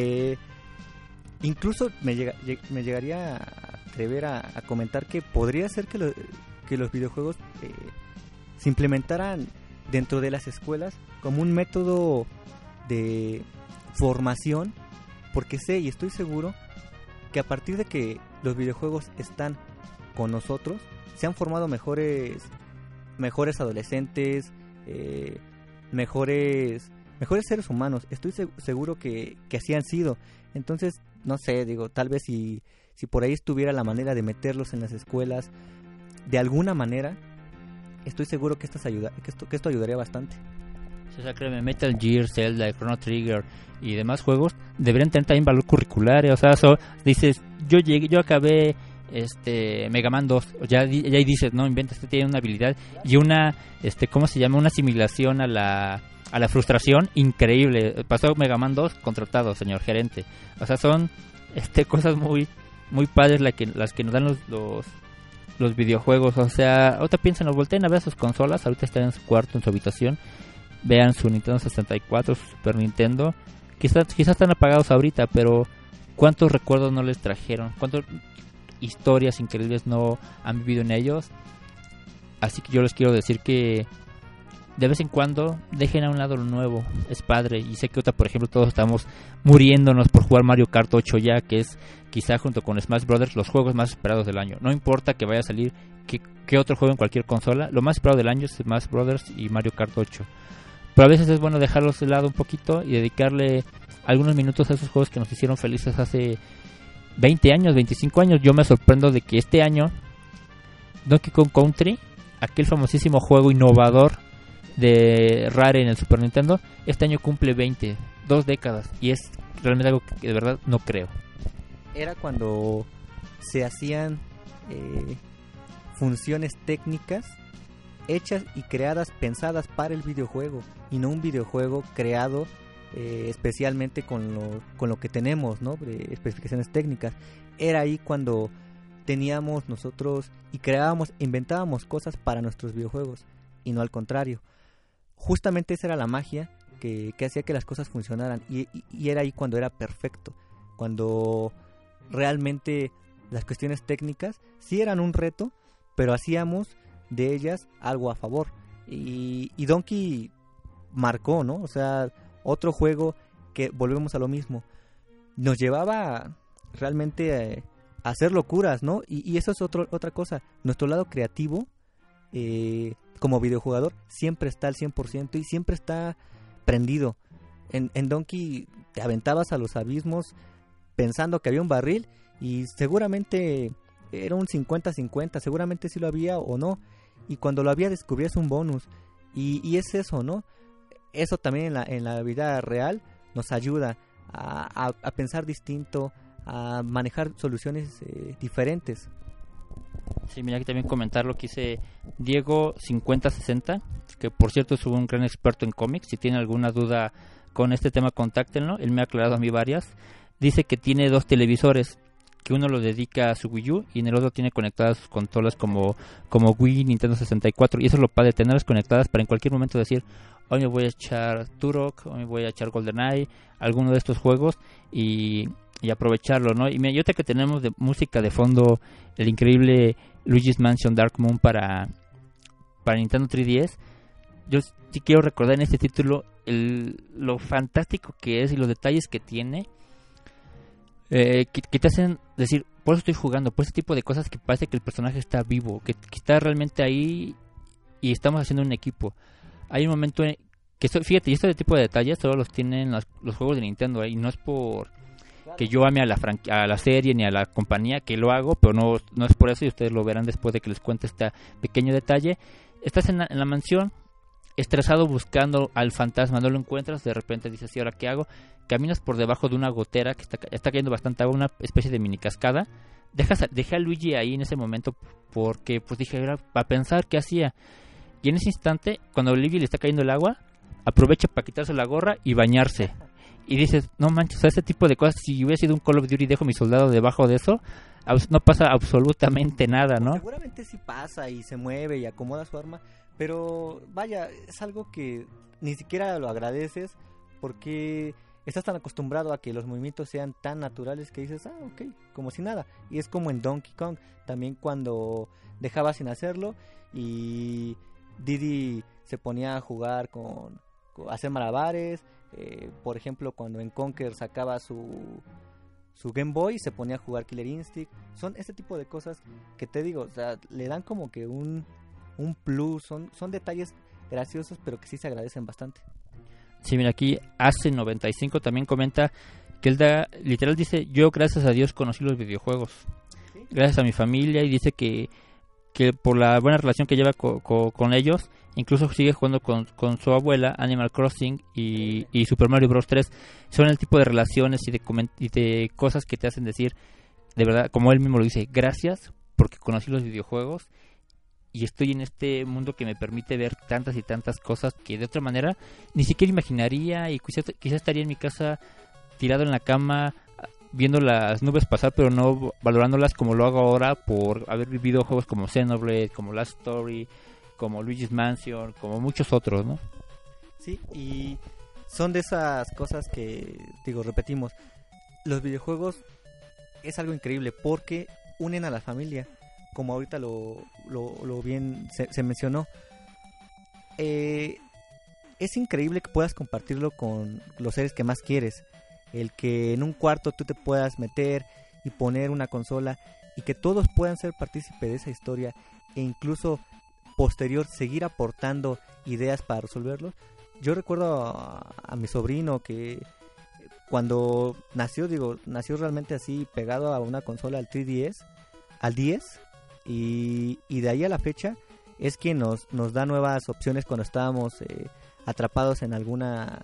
Incluso me llegaría a atrever a comentar que podría ser que los videojuegos se implementaran dentro de las escuelas como un método de formación, porque sé y estoy seguro que a partir de que los videojuegos están con nosotros, se han formado mejores adolescentes, mejores seres humanos. Estoy seguro que así han sido. Entonces, no sé, digo, tal vez si por ahí estuviera la manera de meterlos en las escuelas de alguna manera, estoy seguro que esto ayudaría bastante. O sea, créeme, Metal Gear, Zelda, Chrono Trigger y demás juegos deberían tener también valor curricular. O sea, dices, yo acabé Mega Man 2, ya dices, no inventes, tiene una habilidad y una ¿cómo se llama? Una asimilación a la frustración increíble. Pasó Mega Man 2, contratado, señor gerente. O sea, son cosas muy muy padres las que nos dan los videojuegos. O sea, ahorita piensen, volteen a ver sus consolas, ahorita están en su cuarto, en su habitación, vean su Nintendo 64, su Super Nintendo, quizás están apagados ahorita, pero ¿cuántos recuerdos no les trajeron? ¿Cuántas historias increíbles no han vivido en ellos? Así que yo les quiero decir que de vez en cuando dejen a un lado lo nuevo, es padre. Y sé que por ejemplo todos estamos muriéndonos por jugar Mario Kart 8 ya, que es quizá junto con Smash Brothers los juegos más esperados del año. No importa que vaya a salir que otro juego en cualquier consola, lo más esperado del año es Smash Brothers y Mario Kart 8. Pero a veces es bueno dejarlos de lado un poquito y dedicarle algunos minutos a esos juegos que nos hicieron felices hace 20 años, 25 años. Yo me sorprendo de que este año Donkey Kong Country, aquel famosísimo juego innovador de Rare en el Super Nintendo, este año cumple 2 décadas, y es realmente algo que de verdad no creo. Era cuando se hacían funciones técnicas hechas y creadas, pensadas para el videojuego, y no un videojuego creado especialmente con lo que tenemos, ¿no? De especificaciones técnicas. Era ahí cuando teníamos nosotros y creábamos, inventábamos cosas para nuestros videojuegos, y no al contrario. Justamente esa era la magia que hacía que las cosas funcionaran, y era ahí cuando era perfecto, cuando realmente las cuestiones técnicas sí eran un reto, pero hacíamos de ellas algo a favor. Y Donkey marcó, ¿no? O sea, otro juego que, volvemos a lo mismo, nos llevaba realmente a hacer locuras, ¿no? Y eso es otra cosa. Nuestro lado creativo, como videojugador, siempre está al 100% y siempre está prendido. En Donkey te aventabas a los abismos pensando que había un barril, y seguramente era un 50-50, seguramente sí lo había o no, y cuando lo había descubrías un bonus, y es eso, ¿no? Eso también en la vida real nos ayuda a pensar distinto, a manejar soluciones diferentes. Sí, mira, aquí también comentar lo que dice Diego 5060, que por cierto es un gran experto en cómics. Si tiene alguna duda con este tema, contáctenlo, él me ha aclarado a mí varias. Dice que tiene 2 televisores, que uno lo dedica a su Wii U y en el otro tiene conectadas sus consolas como Wii, Nintendo 64, y eso es lo padre, tenerlas conectadas para en cualquier momento decir, hoy me voy a echar Turok, hoy me voy a echar GoldenEye, alguno de estos juegos, y aprovecharlo, ¿no? Y ahorita que tenemos de música de fondo el increíble Luigi's Mansion Dark Moon para Nintendo 3DS, yo sí quiero recordar en este título lo fantástico que es y los detalles que tiene, que te hacen decir, por eso estoy jugando, por ese tipo de cosas que parece que el personaje está vivo, que está realmente ahí y estamos haciendo un equipo. Hay un momento fíjate, y este tipo de detalles solo los tienen los juegos de Nintendo, y no es por que yo ame a la serie ni a la compañía, que lo hago, pero no es por eso, y ustedes lo verán después de que les cuente este pequeño detalle. Estás en la mansión, estresado buscando al fantasma, no lo encuentras, de repente dices, ¿y ahora qué hago? Caminas por debajo de una gotera que está cayendo bastante agua, una especie de mini cascada. Dejé a Luigi ahí en ese momento porque pues dije, era para pensar qué hacía. Y en ese instante, cuando a Luigi le está cayendo el agua, aprovecha para quitarse la gorra y bañarse. Y dices, no manches, o sea, ese tipo de cosas, si hubiera sido un Call of Duty y dejo a mi soldado debajo de eso, no pasa absolutamente nada, ¿no? Seguramente sí pasa y se mueve y acomoda su arma, pero vaya, es algo que ni siquiera lo agradeces porque estás tan acostumbrado a que los movimientos sean tan naturales que dices, ok, como si nada. Y es como en Donkey Kong, también cuando dejaba sin hacerlo y Diddy se ponía a jugar a hacer malabares. Por ejemplo, cuando en Conker sacaba su Game Boy, se ponía a jugar Killer Instinct. Son ese tipo de cosas que te digo, o sea, le dan como que un plus, son detalles graciosos, pero que sí se agradecen bastante. Sí, mira, aquí Ace95 también comenta que él literal dice, yo gracias a Dios conocí los videojuegos, ¿sí? Gracias a mi familia, y dice que por la buena relación que lleva con ellos, incluso sigue jugando con su abuela Animal Crossing y Super Mario Bros. 3. Son el tipo de relaciones y de cosas que te hacen decir, de verdad, como él mismo lo dice, gracias porque conocí los videojuegos y estoy en este mundo que me permite ver tantas y tantas cosas que de otra manera ni siquiera imaginaría, y quizás estaría en mi casa tirado en la cama viendo las nubes pasar, pero no valorándolas como lo hago ahora por haber vivido juegos como Xenoblade, como Last Story, como Luigi's Mansion, como muchos otros, ¿no? Sí, y son de esas cosas que, repetimos, los videojuegos es algo increíble porque unen a la familia, como ahorita lo bien se mencionó. es increíble que puedas compartirlo con los seres que más quieres. El que en un cuarto tú te puedas meter y poner una consola y que todos puedan ser partícipes de esa historia e incluso posterior seguir aportando ideas para resolverlos. Yo recuerdo a mi sobrino que cuando nació realmente así pegado a una consola, al 3DS, al 10, y de ahí a la fecha es quien nos da nuevas opciones cuando estábamos atrapados en alguna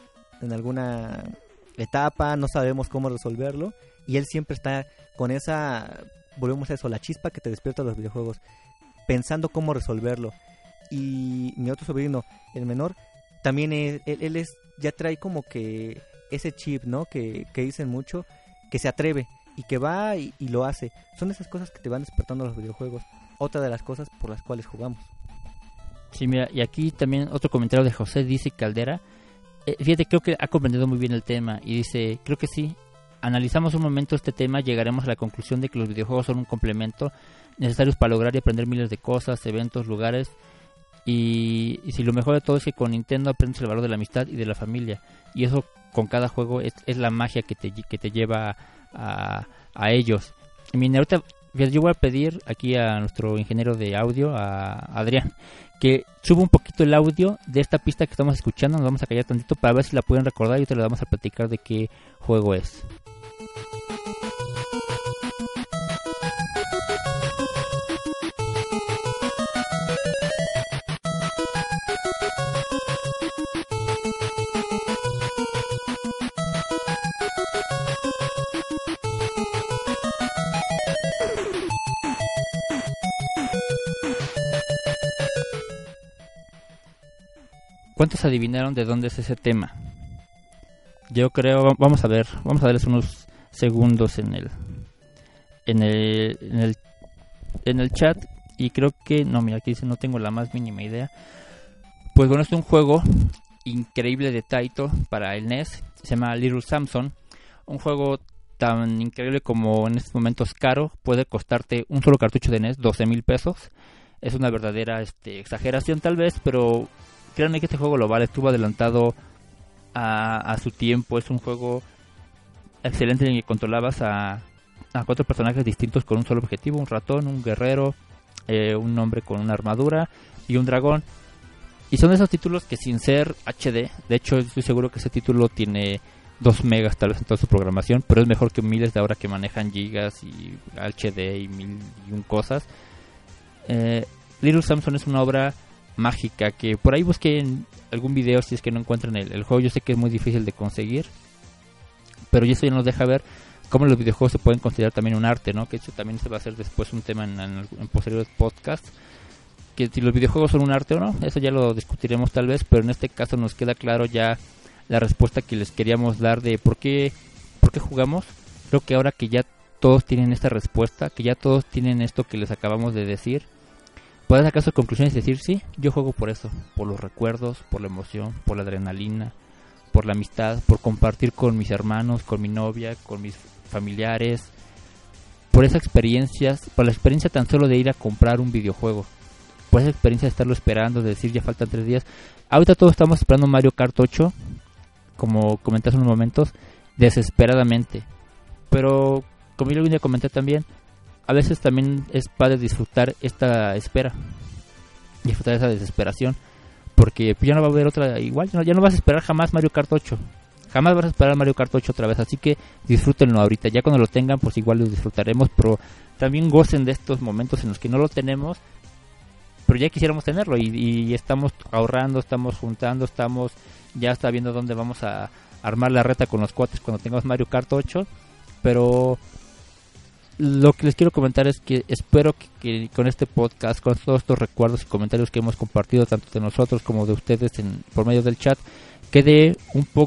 etapa, no sabemos cómo resolverlo, y él siempre está con esa, volvemos a eso, la chispa que te despierta los videojuegos, pensando cómo resolverlo. Y mi otro sobrino, el menor, también él es, ya trae como que ese chip, ¿no? Que dicen mucho, que se atreve y que va y lo hace. Son esas cosas que te van despertando los videojuegos. Otra de las cosas por las cuales jugamos. Sí, mira, y aquí también otro comentario de José dice Caldera. Fíjate, creo que ha comprendido muy bien el tema y dice, creo que sí, analizamos un momento este tema, llegaremos a la conclusión de que los videojuegos son un complemento necesarios para lograr y aprender miles de cosas, eventos, lugares, y si lo mejor de todo es que con Nintendo aprendes el valor de la amistad y de la familia, y eso con cada juego es la magia que te lleva a ellos. Y mira, ahorita yo voy a pedir aquí a nuestro ingeniero de audio, a Adrián, que suba un poquito el audio de esta pista que estamos escuchando. Nos vamos a callar tantito para ver si la pueden recordar y te la vamos a platicar de qué juego es. ¿Cuántos adivinaron de dónde es ese tema? Yo creo, vamos a darles unos segundos en el chat, y creo que no, mira, aquí dice no tengo la más mínima idea. Pues bueno, es un juego increíble de Taito para el NES, se llama Little Samson, un juego tan increíble como en estos momentos caro, puede costarte un solo cartucho de NES 12,000 pesos. Es una verdadera exageración tal vez, pero créanme que este juego lo vale, estuvo adelantado a su tiempo. Es un juego excelente en el que controlabas a 4 personajes distintos con un solo objetivo, un ratón, un guerrero, un hombre con una armadura y un dragón. Y son esos títulos que sin ser HD, de hecho estoy seguro que ese título tiene 2 megas tal vez en toda su programación, pero es mejor que miles de ahora que manejan gigas y HD y mil y un cosas. Little Samson es una obra mágica que por ahí busquen algún video si es que no encuentran el juego. Yo sé que es muy difícil de conseguir, pero eso ya nos deja ver cómo los videojuegos se pueden considerar también un arte, ¿no? Que eso también se va a hacer después un tema en posteriores podcasts, que si los videojuegos son un arte o no, eso ya lo discutiremos tal vez, pero en este caso nos queda claro ya la respuesta que les queríamos dar de por qué jugamos. Creo que ahora que ya todos tienen esta respuesta, que ya todos tienen esto que les acabamos de decir, puedes sacar sus conclusiones y decir, sí, yo juego por eso, por los recuerdos, por la emoción, por la adrenalina, por la amistad, por compartir con mis hermanos, con mi novia, con mis familiares, por esa experiencia, por la experiencia tan solo de ir a comprar un videojuego, por esa experiencia de estarlo esperando, de decir, ya faltan 3 días. Ahorita todos estamos esperando Mario Kart 8, como comenté hace unos momentos, desesperadamente, pero como yo algún día comenté también, a veces también es padre disfrutar esta espera, disfrutar esa desesperación, porque ya no va a haber otra igual, ya no vas a esperar jamás Mario Kart 8, jamás vas a esperar Mario Kart 8 otra vez, así que disfrútenlo ahorita, ya cuando lo tengan pues igual lo disfrutaremos, pero también gocen de estos momentos en los que no lo tenemos, pero ya quisiéramos tenerlo y estamos ahorrando, estamos juntando, estamos ya está viendo dónde vamos a armar la reta con los cuates cuando tengamos Mario Kart 8, pero lo que les quiero comentar es que espero que con este podcast, con todos estos recuerdos y comentarios que hemos compartido tanto de nosotros como de ustedes por medio del chat, quede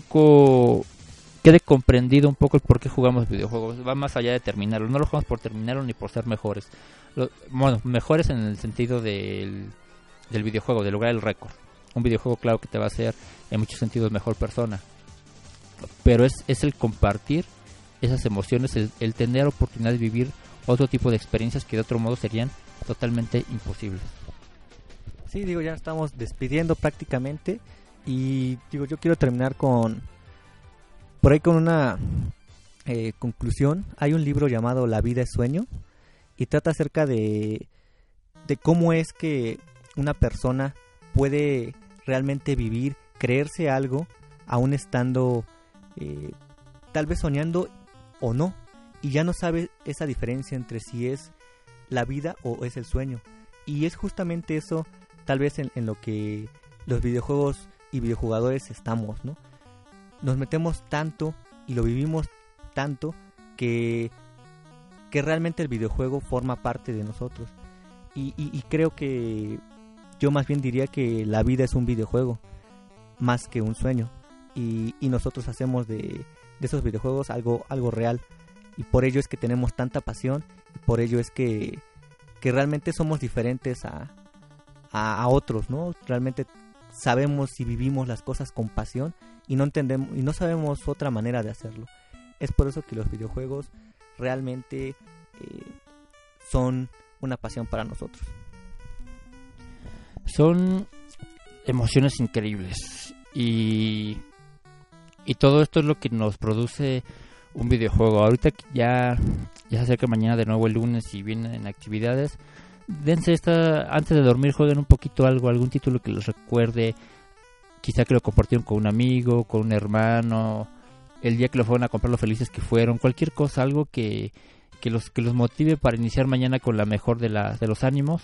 comprendido un poco el por qué jugamos videojuegos. Va más allá de terminarlo, no lo jugamos por terminarlo ni por ser mejores. Mejores en el sentido del videojuego, de lograr el récord. Un videojuego, claro, que te va a hacer en muchos sentidos mejor persona, pero es el compartir esas emociones, el tener oportunidad de vivir otro tipo de experiencias que de otro modo serían totalmente imposibles. Sí, ya estamos despidiendo prácticamente. Y digo, yo quiero terminar por ahí con una conclusión. Hay un libro llamado La vida es sueño y trata acerca de cómo es que una persona puede realmente vivir, creerse algo, aún estando tal vez soñando o no, y ya no sabe esa diferencia entre si es la vida o es el sueño. Y es justamente eso, tal vez en lo que los videojuegos y videojugadores estamos, ¿no? Nos metemos tanto y lo vivimos tanto que realmente el videojuego forma parte de nosotros. Y creo que yo más bien diría que la vida es un videojuego más que un sueño, y nosotros hacemos de esos videojuegos algo real, y por ello es que tenemos tanta pasión, y por ello es que realmente somos diferentes a otros, ¿no? Realmente sabemos y vivimos las cosas con pasión y no entendemos y no sabemos otra manera de hacerlo. Es por eso que los videojuegos realmente son una pasión para nosotros. Son emociones increíbles y todo esto es lo que nos produce un videojuego. Ahorita que ya se acerca mañana de nuevo el lunes y vienen actividades, dense antes de dormir, jueguen un poquito algún título que los recuerde, quizá que lo compartieron con un amigo, con un hermano, el día que lo fueron a comprar, lo felices que fueron, cualquier cosa, algo que los motive para iniciar mañana con la mejor de los ánimos.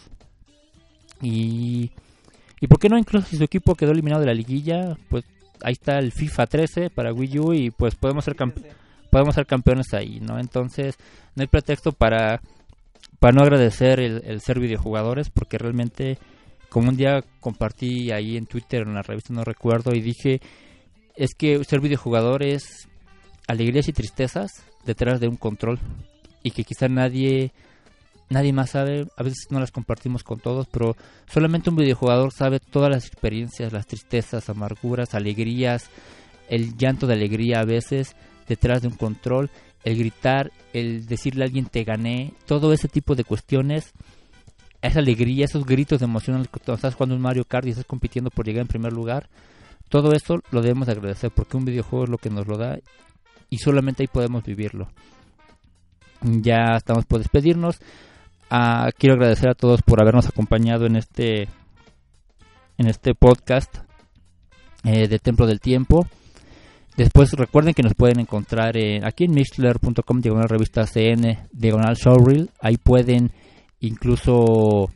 Y por qué no, incluso si su equipo quedó eliminado de la liguilla, pues ahí está el FIFA 13 para Wii U y pues podemos ser campeones ahí, ¿no? Entonces no hay pretexto para no agradecer el ser videojugadores, porque realmente, como un día compartí ahí en Twitter, en la revista, no recuerdo, y dije, es que ser videojugador es alegrías y tristezas detrás de un control, y que quizá nadie más sabe. A veces no las compartimos con todos, pero solamente un videojugador sabe todas las experiencias, las tristezas, amarguras, alegrías, el llanto de alegría a veces detrás de un control, el gritar, el decirle a alguien te gané, todo ese tipo de cuestiones, esa alegría, esos gritos de emoción cuando estás jugando un Mario Kart y estás compitiendo por llegar en primer lugar, todo eso lo debemos agradecer, porque un videojuego es lo que nos lo da y solamente ahí podemos vivirlo. Ya estamos por despedirnos. Quiero agradecer a todos por habernos acompañado en este podcast de Templo del Tiempo. Después recuerden que nos pueden encontrar aquí en mixler.com, /revista CN, /showreel. Ahí pueden incluso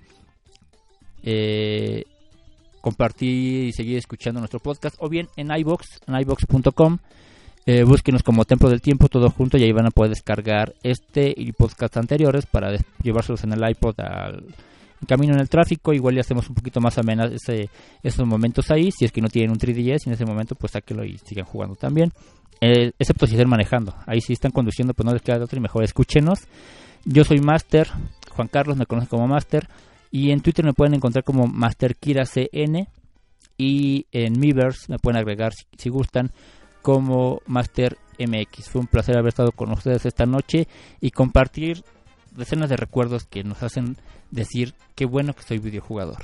compartir y seguir escuchando nuestro podcast, o bien en iVoox, en iVoox.com. Búsquenos como Templo del Tiempo, todo junto, y ahí van a poder descargar este y podcasts anteriores para llevárselos en el iPod en camino en el tráfico. Igual ya hacemos un poquito más amenas esos momentos ahí. Si es que no tienen un 3DS en ese momento, pues sáquenlo y sigan jugando también, excepto si están manejando. Ahí si están conduciendo, pues no les queda de otro y mejor escúchenos. Yo soy Master Juan Carlos, me conocen como Master, y en Twitter me pueden encontrar como MasterKiraCN, y en Miiverse me pueden agregar si gustan como Master MX. Fue un placer haber estado con ustedes esta noche y compartir decenas de recuerdos que nos hacen decir qué bueno que soy videojugador.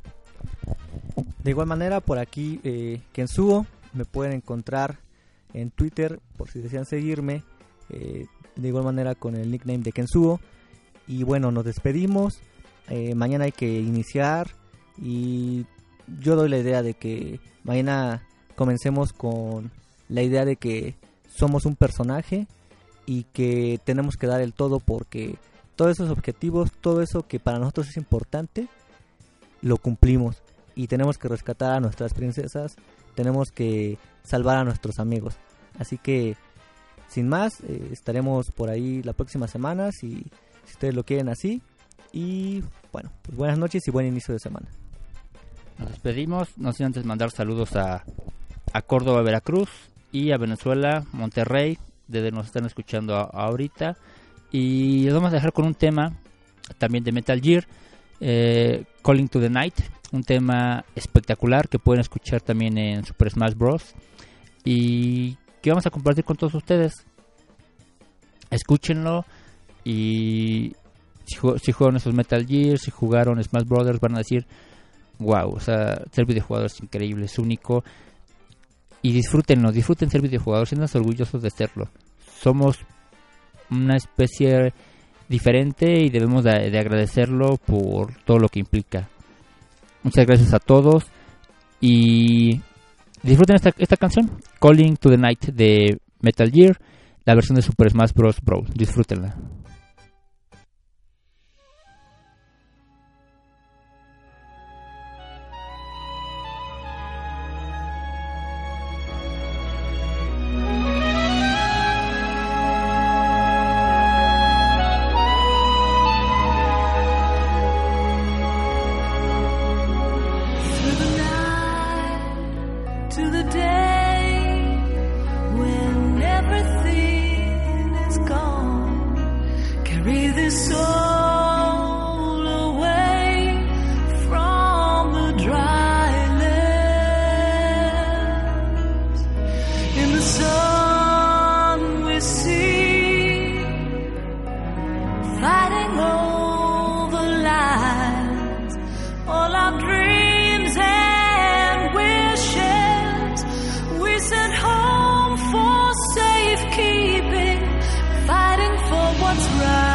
De igual manera, por aquí Kensuo, me pueden encontrar en Twitter por si desean seguirme, de igual manera con el nickname de Kensuo. Y bueno, nos despedimos. Mañana hay que iniciar, y yo doy la idea de que mañana comencemos con la idea de que somos un personaje y que tenemos que dar el todo, porque todos esos objetivos, todo eso que para nosotros es importante, lo cumplimos, y tenemos que rescatar a nuestras princesas, tenemos que salvar a nuestros amigos. Así que sin más, estaremos por ahí la próxima semana si ustedes lo quieren así. Y bueno, pues buenas noches y buen inicio de semana. Nos despedimos, no sin antes mandar saludos a Córdoba, Veracruz, y a Venezuela, Monterrey, desde nos están escuchando ahorita. Y les vamos a dejar con un tema también de Metal Gear, Calling to the Night, un tema espectacular que pueden escuchar también en Super Smash Bros. Y que vamos a compartir con todos ustedes. Escúchenlo, y si jugaron esos Metal Gear, si jugaron Smash Brothers, van a decir wow, o sea, ser videojugador es increíble, es único. y disfruten ser videojugadores, siéntanse orgullosos de serlo. Somos una especie diferente y debemos de agradecerlo por todo lo que implica. Muchas gracias a todos y disfruten esta canción, Calling to the Night de Metal Gear, la versión de Super Smash Bros. Brawl. Disfrútenla. What's right?